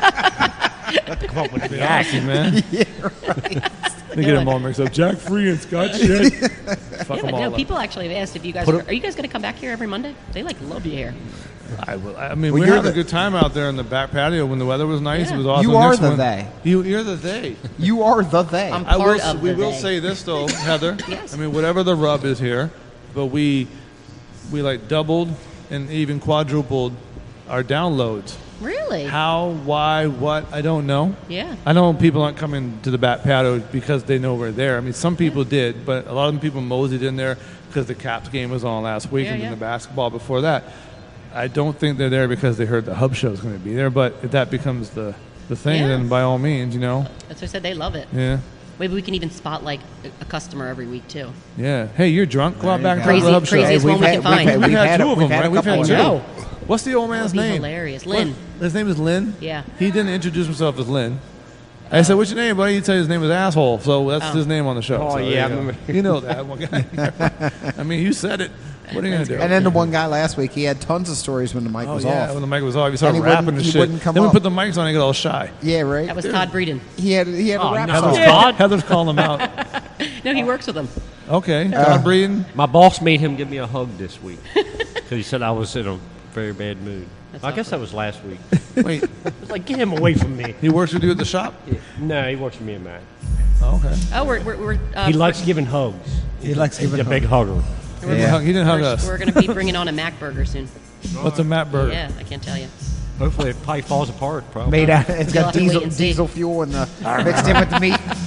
Come up with the Be act. awesome, man. yeah, right. They get them all mixed up. Jack Free and Scott Shit. Fuck Yeah, them all no, up. people actually have asked if you guys Put are, it- are you guys going to come back here every Monday? They like love you here. I, will- I mean, Well, we're you're having the- a good time out there in the back patio when the weather was nice. Yeah. It was awesome. You are Next the one- they. You, you're the they. You are the they. I'm I will. part of We the will they. say this though, Heather. Yes. I mean, whatever the rub is here, but we we like doubled and even quadrupled our downloads. Really? How? Why? What? I don't know. Yeah. I know people aren't coming to the back patio because they know we're there. I mean, some people did, but a lot of people moseyed in there because the Caps game was on last week Yeah, and then yeah. the basketball before that. I don't think they're there because they heard the Hub Show is going to be there, but if that becomes the, the thing, Yeah. then by all means, you know. That's what I said. They love it. Yeah. Maybe we can even spot like a- a customer every week too. Yeah. Hey, you're drunk. Go out back and Crazy- to the Hub Show. craziest one we can find. We've, We've had, had two a- of we've them, had a right? We've had couple two. already. What's the old man's That would be name? hilarious. What- Lynn. His name is Lynn? Yeah. He didn't introduce himself as Lynn. I said, what's your name, buddy? He said his name was Asshole, so that's Oh. his name on the show. Oh, So there yeah, I you go. remember. You know that one guy. I mean, you said it. What are you going to do? And then the one guy last week, he had tons of stories when the mic Oh, was yeah, off. when the mic was off, he started And he rapping wouldn't- and he shit. wouldn't come then we up. put the mics on, he got all shy. Yeah, right. That was Todd Breeden. He had he had Oh, a rap no. song. Heather's Todd? Heather's calling him out. No, he works with them. Okay, Uh, Todd Breeden. My boss made him give me a hug this week because he said I was in a very bad mood. That's I guess awesome. that was last week. Wait, I was like, get him away from me. he works with you at the shop? No, he works with me and Matt. Oh, okay. Oh, we're we're, we're uh, He likes giving hugs. He likes He's giving a big hugs. hugger. He didn't Yeah. hug- He didn't hug we're, us. we're going to be bringing on a Mac burger soon. What's a Matt Burger? Yeah, I can't tell you. Hopefully it probably falls apart. Probably. Made out. It's You'll got have to wait diesel and see. diesel fuel in the mixed in with the meat.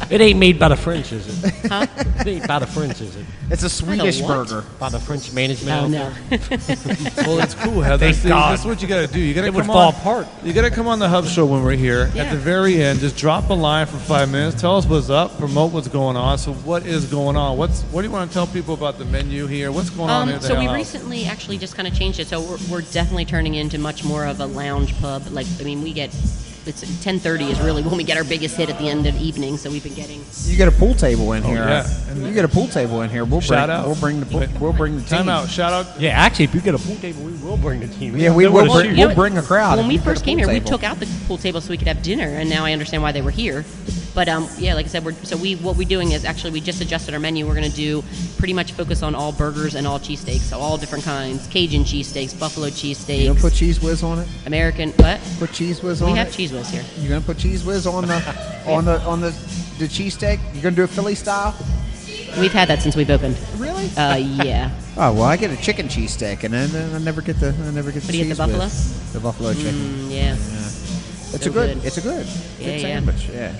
It ain't made by the French, is it? Huh? It ain't by the French, is it? It's a Swedish what? burger. By the French management. Oh, out no. there? Well, it's cool, Heather. Thank See, God. That's what you got to do. You got to It come would fall on. apart. You got to come on the Hub Show when we're here. Yeah. At the very end, just drop a line for five minutes. Tell us what's up. Promote what's going on. So, what is going on? What's what do you want to tell people about the menu here? What's going on Um, here? At the so we Ale House? recently actually just kind of changed it. So we're, we're definitely turning into much more of a lounge pub. Like, I mean, we get it's ten thirty is really when we get our biggest hit at the end of the evening. So we've been getting. You get a pool table in Oh, here. yeah. You get a pool table in here. We'll Shout bring, out. We'll bring the pool, Wait. we'll bring the team. Time out. Shout out. Yeah, actually, if you get a pool table, we will bring the team. Yeah, we They will wanna bring- shoot. we'll You know, bring a crowd When if we you get a first came pool here, we table. took out the pool table so we could have dinner, and now I understand why they were here. But um, yeah, like I said, we're so we what we're doing is actually we just adjusted our menu. We're going to do pretty much focus on all burgers and all cheesesteaks, so all different kinds: Cajun cheesesteaks, buffalo You cheesesteaks, gonna put cheese whiz on it? American. What? Put cheese whiz We on have it? cheese whiz here. You gonna put cheese whiz on the on the on the the cheesesteak? You gonna do a Philly style? We've had that since we've opened. Really? Uh, yeah. Oh well, I get a chicken cheesesteak, and then then I never get the I never get What the do you cheese get, the buffalo? whiz. The buffalo chicken. Mm, yeah. It's so a good, good. It's a good. Yeah, good yeah. sandwich. Yeah.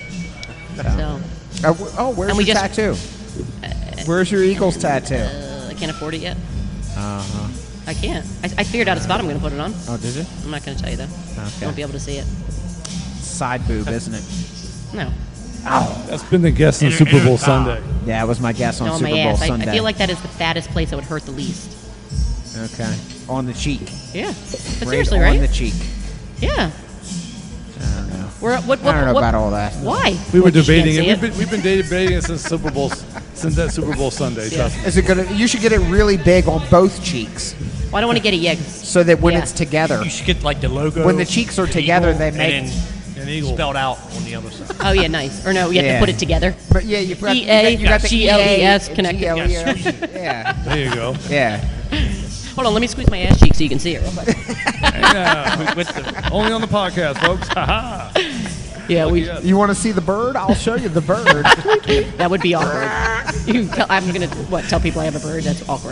So Uh, wh- oh, where's And we your just- tattoo? Where's your Eagles tattoo? uh, I can't afford it yet. Uh huh. I can't. I, I figured out a spot I'm going to put it on. Oh, did you? I'm not going to tell you though. Okay. You won't be able to see it. Side boob, isn't it? No. That's been the guest on Super Bowl Sunday. Yeah, it was my guess on No, on Super my Bowl ass. I, Sunday. I feel like that is the fattest place that would hurt the least. Okay. On the cheek. Yeah. But Right seriously, on right? the cheek. Yeah. I don't know. We're, what, what, I don't know what, about all that. Why? We were What, you can't debating it. see We've been, we've been debating it since Super Bowl, since that Super Bowl Sunday. Yeah. Trust me. Is it gonna? You should get it really big on both cheeks, Well, I don't want to get it yet. 'cause- so that when Yeah. it's together, You should get like the logo. when the cheeks are an together, eagle, they make. and then An eagle. spelled out on the other side. Oh, yeah, nice. Or no, you have Yeah. to put it together. But yeah, you've got, E you got, A you got the G L E S E A, connected. G L E S. Yeah, There you go. yeah. Hold on, let me squeeze my ass cheek so you can see it real quick. Yeah. With the- only on the podcast, folks. Ha Yeah, we. ha. You want to see the bird? I'll show you the bird. That would be awkward. You tell, I'm gonna what? Tell people I have a bird? That's awkward.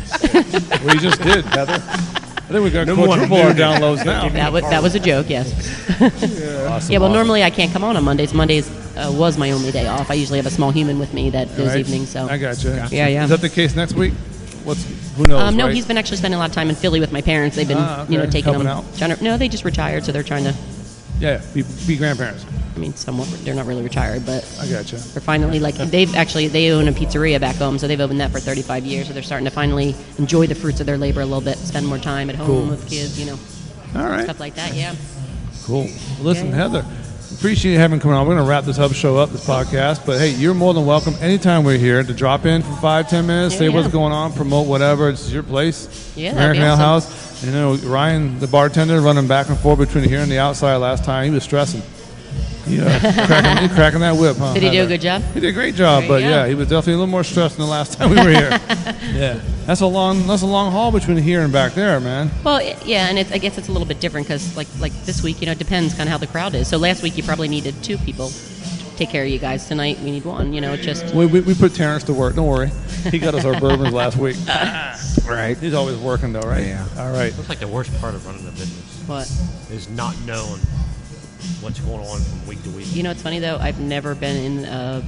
We just did, Heather. I think we got No more quadruple our nudity. downloads now. That was that was a joke. Yes. Awesome, Yeah. Well, awesome. normally I can't come on on Mondays. Mondays uh, was my only day off. I usually have a small human with me that those Right. evenings. So. I got you. Yeah, yeah. Is that the case next week? What's who knows? Um, no, right? he's been actually spending a lot of time in Philly with my parents. They've been, Ah, you know, okay. taking Helping them. out. Trying to, no, they just retired, so they're trying to. yeah, yeah. Be, be grandparents. I mean, somewhat. They're not really retired, but I got you. they're finally like they've actually they own a pizzeria back home, so they've opened that for thirty-five years. So they're starting to finally enjoy the fruits of their labor a little bit, spend more time at home Cool. with kids, you know, All right. stuff like that. Yeah. Cool. Well, listen, Yeah. Heather, appreciate you having come on. We're going to wrap this Hub Show up, this podcast. But hey, you're more than welcome anytime we're here to drop in for five, ten minutes, Yeah, say yeah. what's going on, promote whatever. It's your place. Yeah, that'd American be Ale awesome. House. You know, Ryan, the bartender, running back and forth between here and the outside last time. He was stressing. Yeah, cracking, he cracking that whip, huh? Did he do a Heather? good job? He did a great job, There but you go. yeah, he was definitely a little more stressed than the last time we were here. Yeah, that's a long, that's a long haul between here and back there, man. Well, i- yeah, and it's, I guess it's a little bit different because, like, like this week, you know, it depends kind of how the crowd is. So last week you probably needed two people to take care of you guys. Tonight we need one. You know, it just We, we, we put Terrence to work. Don't worry, he got us our bourbons last week. Right. He's always working though, right? Yeah. All right. That's like the worst part of running a business what. is not knowing what's going on from week to week. You know, it's funny though. I've never been in a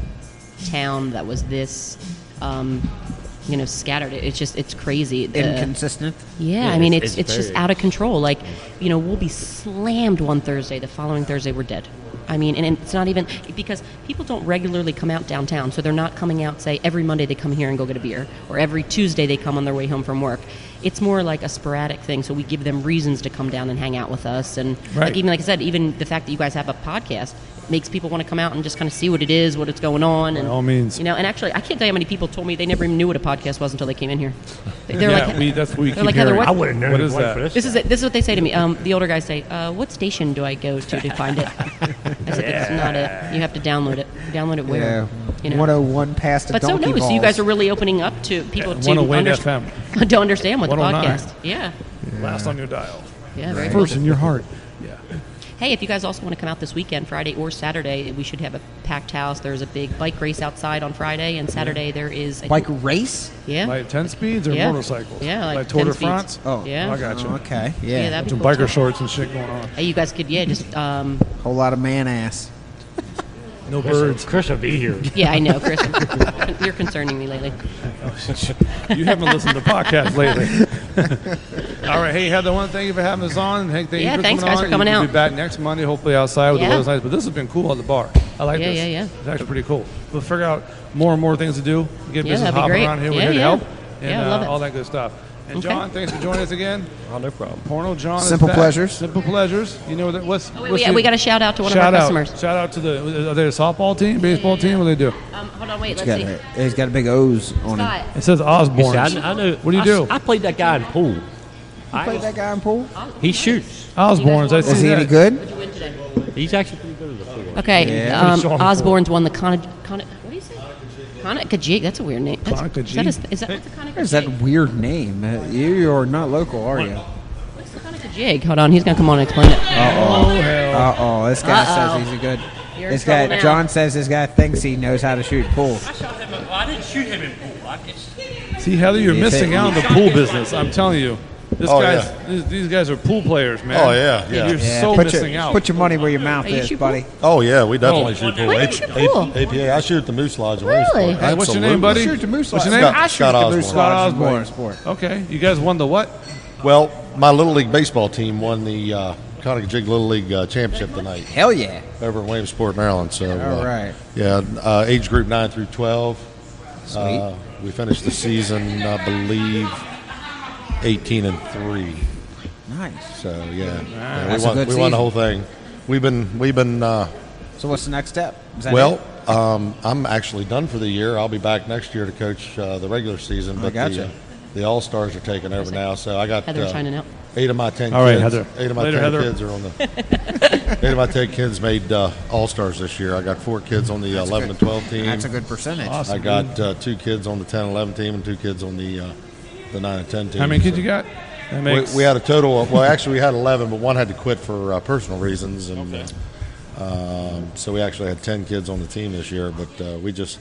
town that was this, um, you know, scattered. It- It's just it's crazy. The- Inconsistent. Yeah, Yeah, I mean, it's- it's it's it's, just very- out of control. Like, you know, we'll be slammed one Thursday. The following Thursday, we're dead. I mean, and it's not even because people don't regularly come out downtown, so they're not coming out. Say every Monday they come here and go get a beer, or every Tuesday they come on their way home from work. It's more like a sporadic thing. So we give them reasons to come down and hang out with us, and Right. like even like I said, even the fact that you guys have a podcast makes people want to come out and just kind of see what it is, what it's going on, and By all means. you know. And actually, I can't tell you how many people told me they never even knew what a podcast was until they came in here. They're yeah, like, we, that's what we they're keep like, Heather, hearing. what- I would have known What it is wasn't that? for this. This is it. This is what they say to me. Um, the older guys say, uh, "What station do I go to to find it?" I said, "It's not a. You have to download it. Download it where? Yeah. You know." one oh one past the But so donkey no, so you balls. guys are really opening up to people to one oh eight underst- F M. to understand what the one oh nine. podcast. Yeah, Last on your dial. yeah, very First cool. in your heart. Yeah. Hey, if you guys also want to come out this weekend, Friday or Saturday, we should have a packed house. There's a big bike race outside on Friday, and Saturday there is a Bike race? Yeah, Like ten speeds or Yeah. motorcycles? Yeah, like like Tour ten de speeds. France. Oh, Yeah. I got you. Oh, okay. yeah, Yeah. that'd be Some cool biker too. shorts and shit going on. Hey, you guys could yeah just um, Whole lot of man ass. No Chris, birds. Chris will be here. Yeah, I know, Chris. You're concerning me lately. You haven't listened to podcasts lately. All right, hey Heather, I want to thank you for having us on. Hey, thank Yeah, you for thanks, coming guys, on. for coming You'll out. be back next Monday, hopefully outside with Yeah. the weather's nice. But this has been cool at the bar. I like Yeah, this. yeah, yeah. It's actually pretty cool. We'll figure out more and more things to do. Get Yeah, business that'd be hopping great. around here. We're Yeah, here to yeah. help. And Yeah, I love uh, it. all that good stuff. And Okay. John, thanks for joining us again. Oh, no problem. Porno John. Simple is back. Pleasures. Simple Pleasures. You know that. What's, Oh, wait, what's we, the- we got a shout out to one shout of our out. customers. Shout out to the. Are they a softball team, baseball team? What do they do? Um, hold on, wait, He's let's got, see. a, he's got a big O's on him. Scott. It says Osborne. You see, I, I know. What do you I, do? I played that guy in pool. You I, played that guy in pool? he shoots. Osborne's. I see Is he that. any good? What'd you win today? He's actually pretty good at the pool. Okay, Yeah. um, Pretty strong Osborne's won the Con. Con what do you say? Conica-Jig. That's a weird name. That's, Conica-Jig? is that, a, is that what's the Conica-Jig? What is that weird name? Uh, you are not local, are you? What's the Conica-Jig? Hold on, he's gonna come on and explain it. Oh hell. Uh oh, this guy Uh-oh. says he's a good. You're in This guy, trouble now. John says this guy thinks he knows how to shoot pool. I shot him. Well, I didn't shoot him in pool. I just. See, Heather, you're You missing say- out on the pool business. I'm telling you. This Oh, guy's, yeah. these, these guys are pool players, man. Oh, yeah, yeah. You're Yeah, so put missing your, out. Put your money where your mouth Are you is, shoot buddy. Oh yeah, we definitely Oh. shoot pool. Where do you A- shoot A- pool? A P A. I shoot at the Moose Lodge. in Really? Williamsport. Hey, what's your name, Absolutely. buddy? Shoot the Moose What's your Lodge. name? Scott- I shoot Scott the Osborne. Moose Scott Lodge in Osborne. Williamsport. Okay, you guys won the what? Well, my Little League baseball team won the uh, Conica-Jig Little League uh, championship tonight Hell yeah. over in Williamsport, Maryland. So, All uh, right. yeah, uh, age group nine through twelve. Sweet. Uh, we finished the season, I believe, eighteen and three. Nice. So yeah, yeah, That's we a won. good We won the season. whole thing. We've been we've been. Uh, So what's the next step? Is that well, it? um, I'm actually done for the year. I'll be back next year to coach uh, the regular season. I But gotcha. the, uh, the All Stars are taking over now. So I got Heather uh, signing out. eight of my ten. All right, kids, Heather. Eight of my Later, ten Heather. kids are on the. eight of my ten kids made uh, All Stars this year. I got four kids on the That's eleven good. and twelve team. That's a good percentage. Awesome. I got uh, two kids on the ten and eleven team and two kids on the uh, the nine and ten team. How many kids So- you got? That we, makes, we had a total of, well, actually, we had eleven, but one had to quit for uh, personal reasons. And uh, um, so we actually had ten kids on the team this year. But uh, we just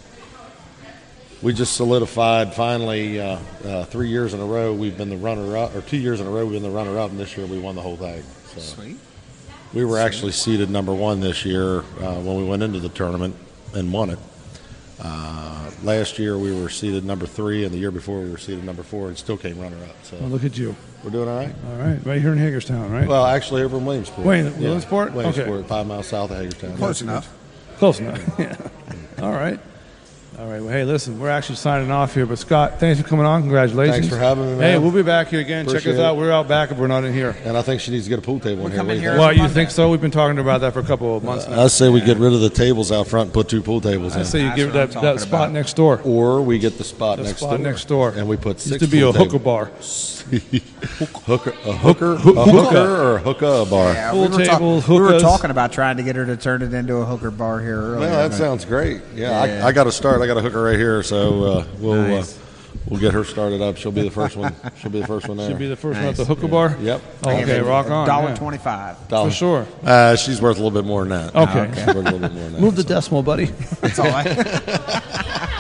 we just solidified finally uh, uh, three years in a row we've been the runner-up, or two years in a row we've been the runner-up, and this year we won the whole thing. So Sweet. we were actually seeded number one this year uh, when we went into the tournament and won it. Uh, last year we were seeded number three, and the year before we were seeded number four, and still came runner-up. So oh, look at you. we're doing all right. All right, right here in Hagerstown, right? Well, actually, over in Williamsport. Wayne- Williamsport? Williamsport, Okay. five miles south of Hagerstown. Close enough. Close enough. Yeah. All right. All right. Well, hey, listen, we're actually signing off here, but Scott, thanks for coming on. Congratulations. Thanks for having me, Hey, man. we'll be back here again. Appreciate Check us it. out. We're out back if we're not in here. And I think she needs to get a pool table in here. come What in do you here. think? Well, you think so? We've been talking about that for a couple of months now. I say we get rid of the tables out front and put two pool tables I in. say you That's give what that, I'm that talking spot about. next door. Or we get the spot The next spot door. next door. And we put six Used to be pool a hookah tables. bar. hooker, a hooker, a hooker, or a hookah bar. Yeah, Pool we, were talk- tables, we were hookahs. talking about trying to get her to turn it into a hooker bar here earlier. Well, that but- sounds great. Yeah, Yeah. I, I got to start. I got a hooker right here, so uh, we'll Nice. uh, we'll get her started up. She'll be the first one. She'll be the first one there. Should be the first one at Nice. the hookah bar. Yep. Oh, okay, rock on. Dollar yeah. twenty-five. Dollar. For sure. Uh, she's worth a little bit more than that. Okay. okay. She's worth a little bit more than that. Move the decimal, buddy. That's all I.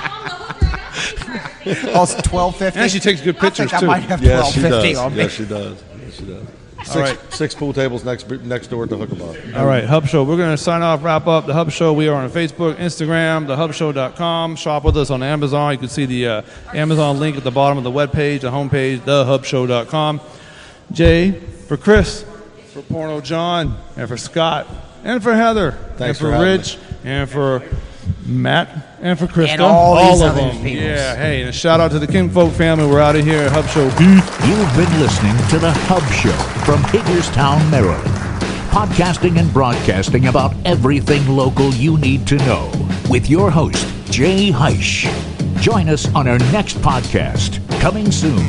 Also twelve fifty. And she takes good pictures, I think too. I might have Yeah, twelve she fifty does. on me. Yes, she does. Yes, she does. Six, All right. six pool tables next next door at the hooker bar. All right, Hub Show. We're going to sign off, wrap up the Hub Show. We are on Facebook, Instagram, the hub show dot com. Shop with us on Amazon. You can see the uh, Amazon link at the bottom of the webpage, the homepage, the hub show dot com. Jay, for Chris, for Porno John, and for Scott, and for Heather, Thanks and for for having Rich, and for Matt, and for Krista. And all these of other them. peoples. Yeah, hey, and a shout out to the Kinfolk family. We're out of here at Hub Show. Peace. You've been listening to The Hub Show from Hagerstown, Maryland. Podcasting and broadcasting about everything local you need to know. With your host, Jay Heisch. Join us on our next podcast, coming soon.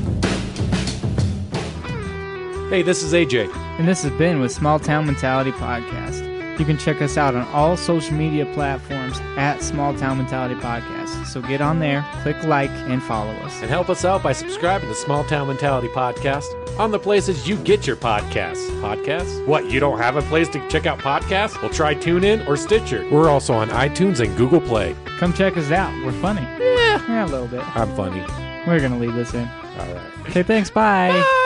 Hey, this is A J. And this has been with Small Town Mentality Podcast. You can check us out on all social media platforms at Small Town Mentality Podcast. So get on there, click like, and follow us. And help us out by subscribing to Small Town Mentality Podcast on the places you get your podcasts. Podcasts? What, you don't have a place to check out podcasts? Well, try TuneIn or Stitcher. We're also on iTunes and Google Play. Come check us out. We're funny. Yeah. Yeah, a little bit. I'm funny. We're going to leave this in. All right. Okay, thanks. Bye. Bye.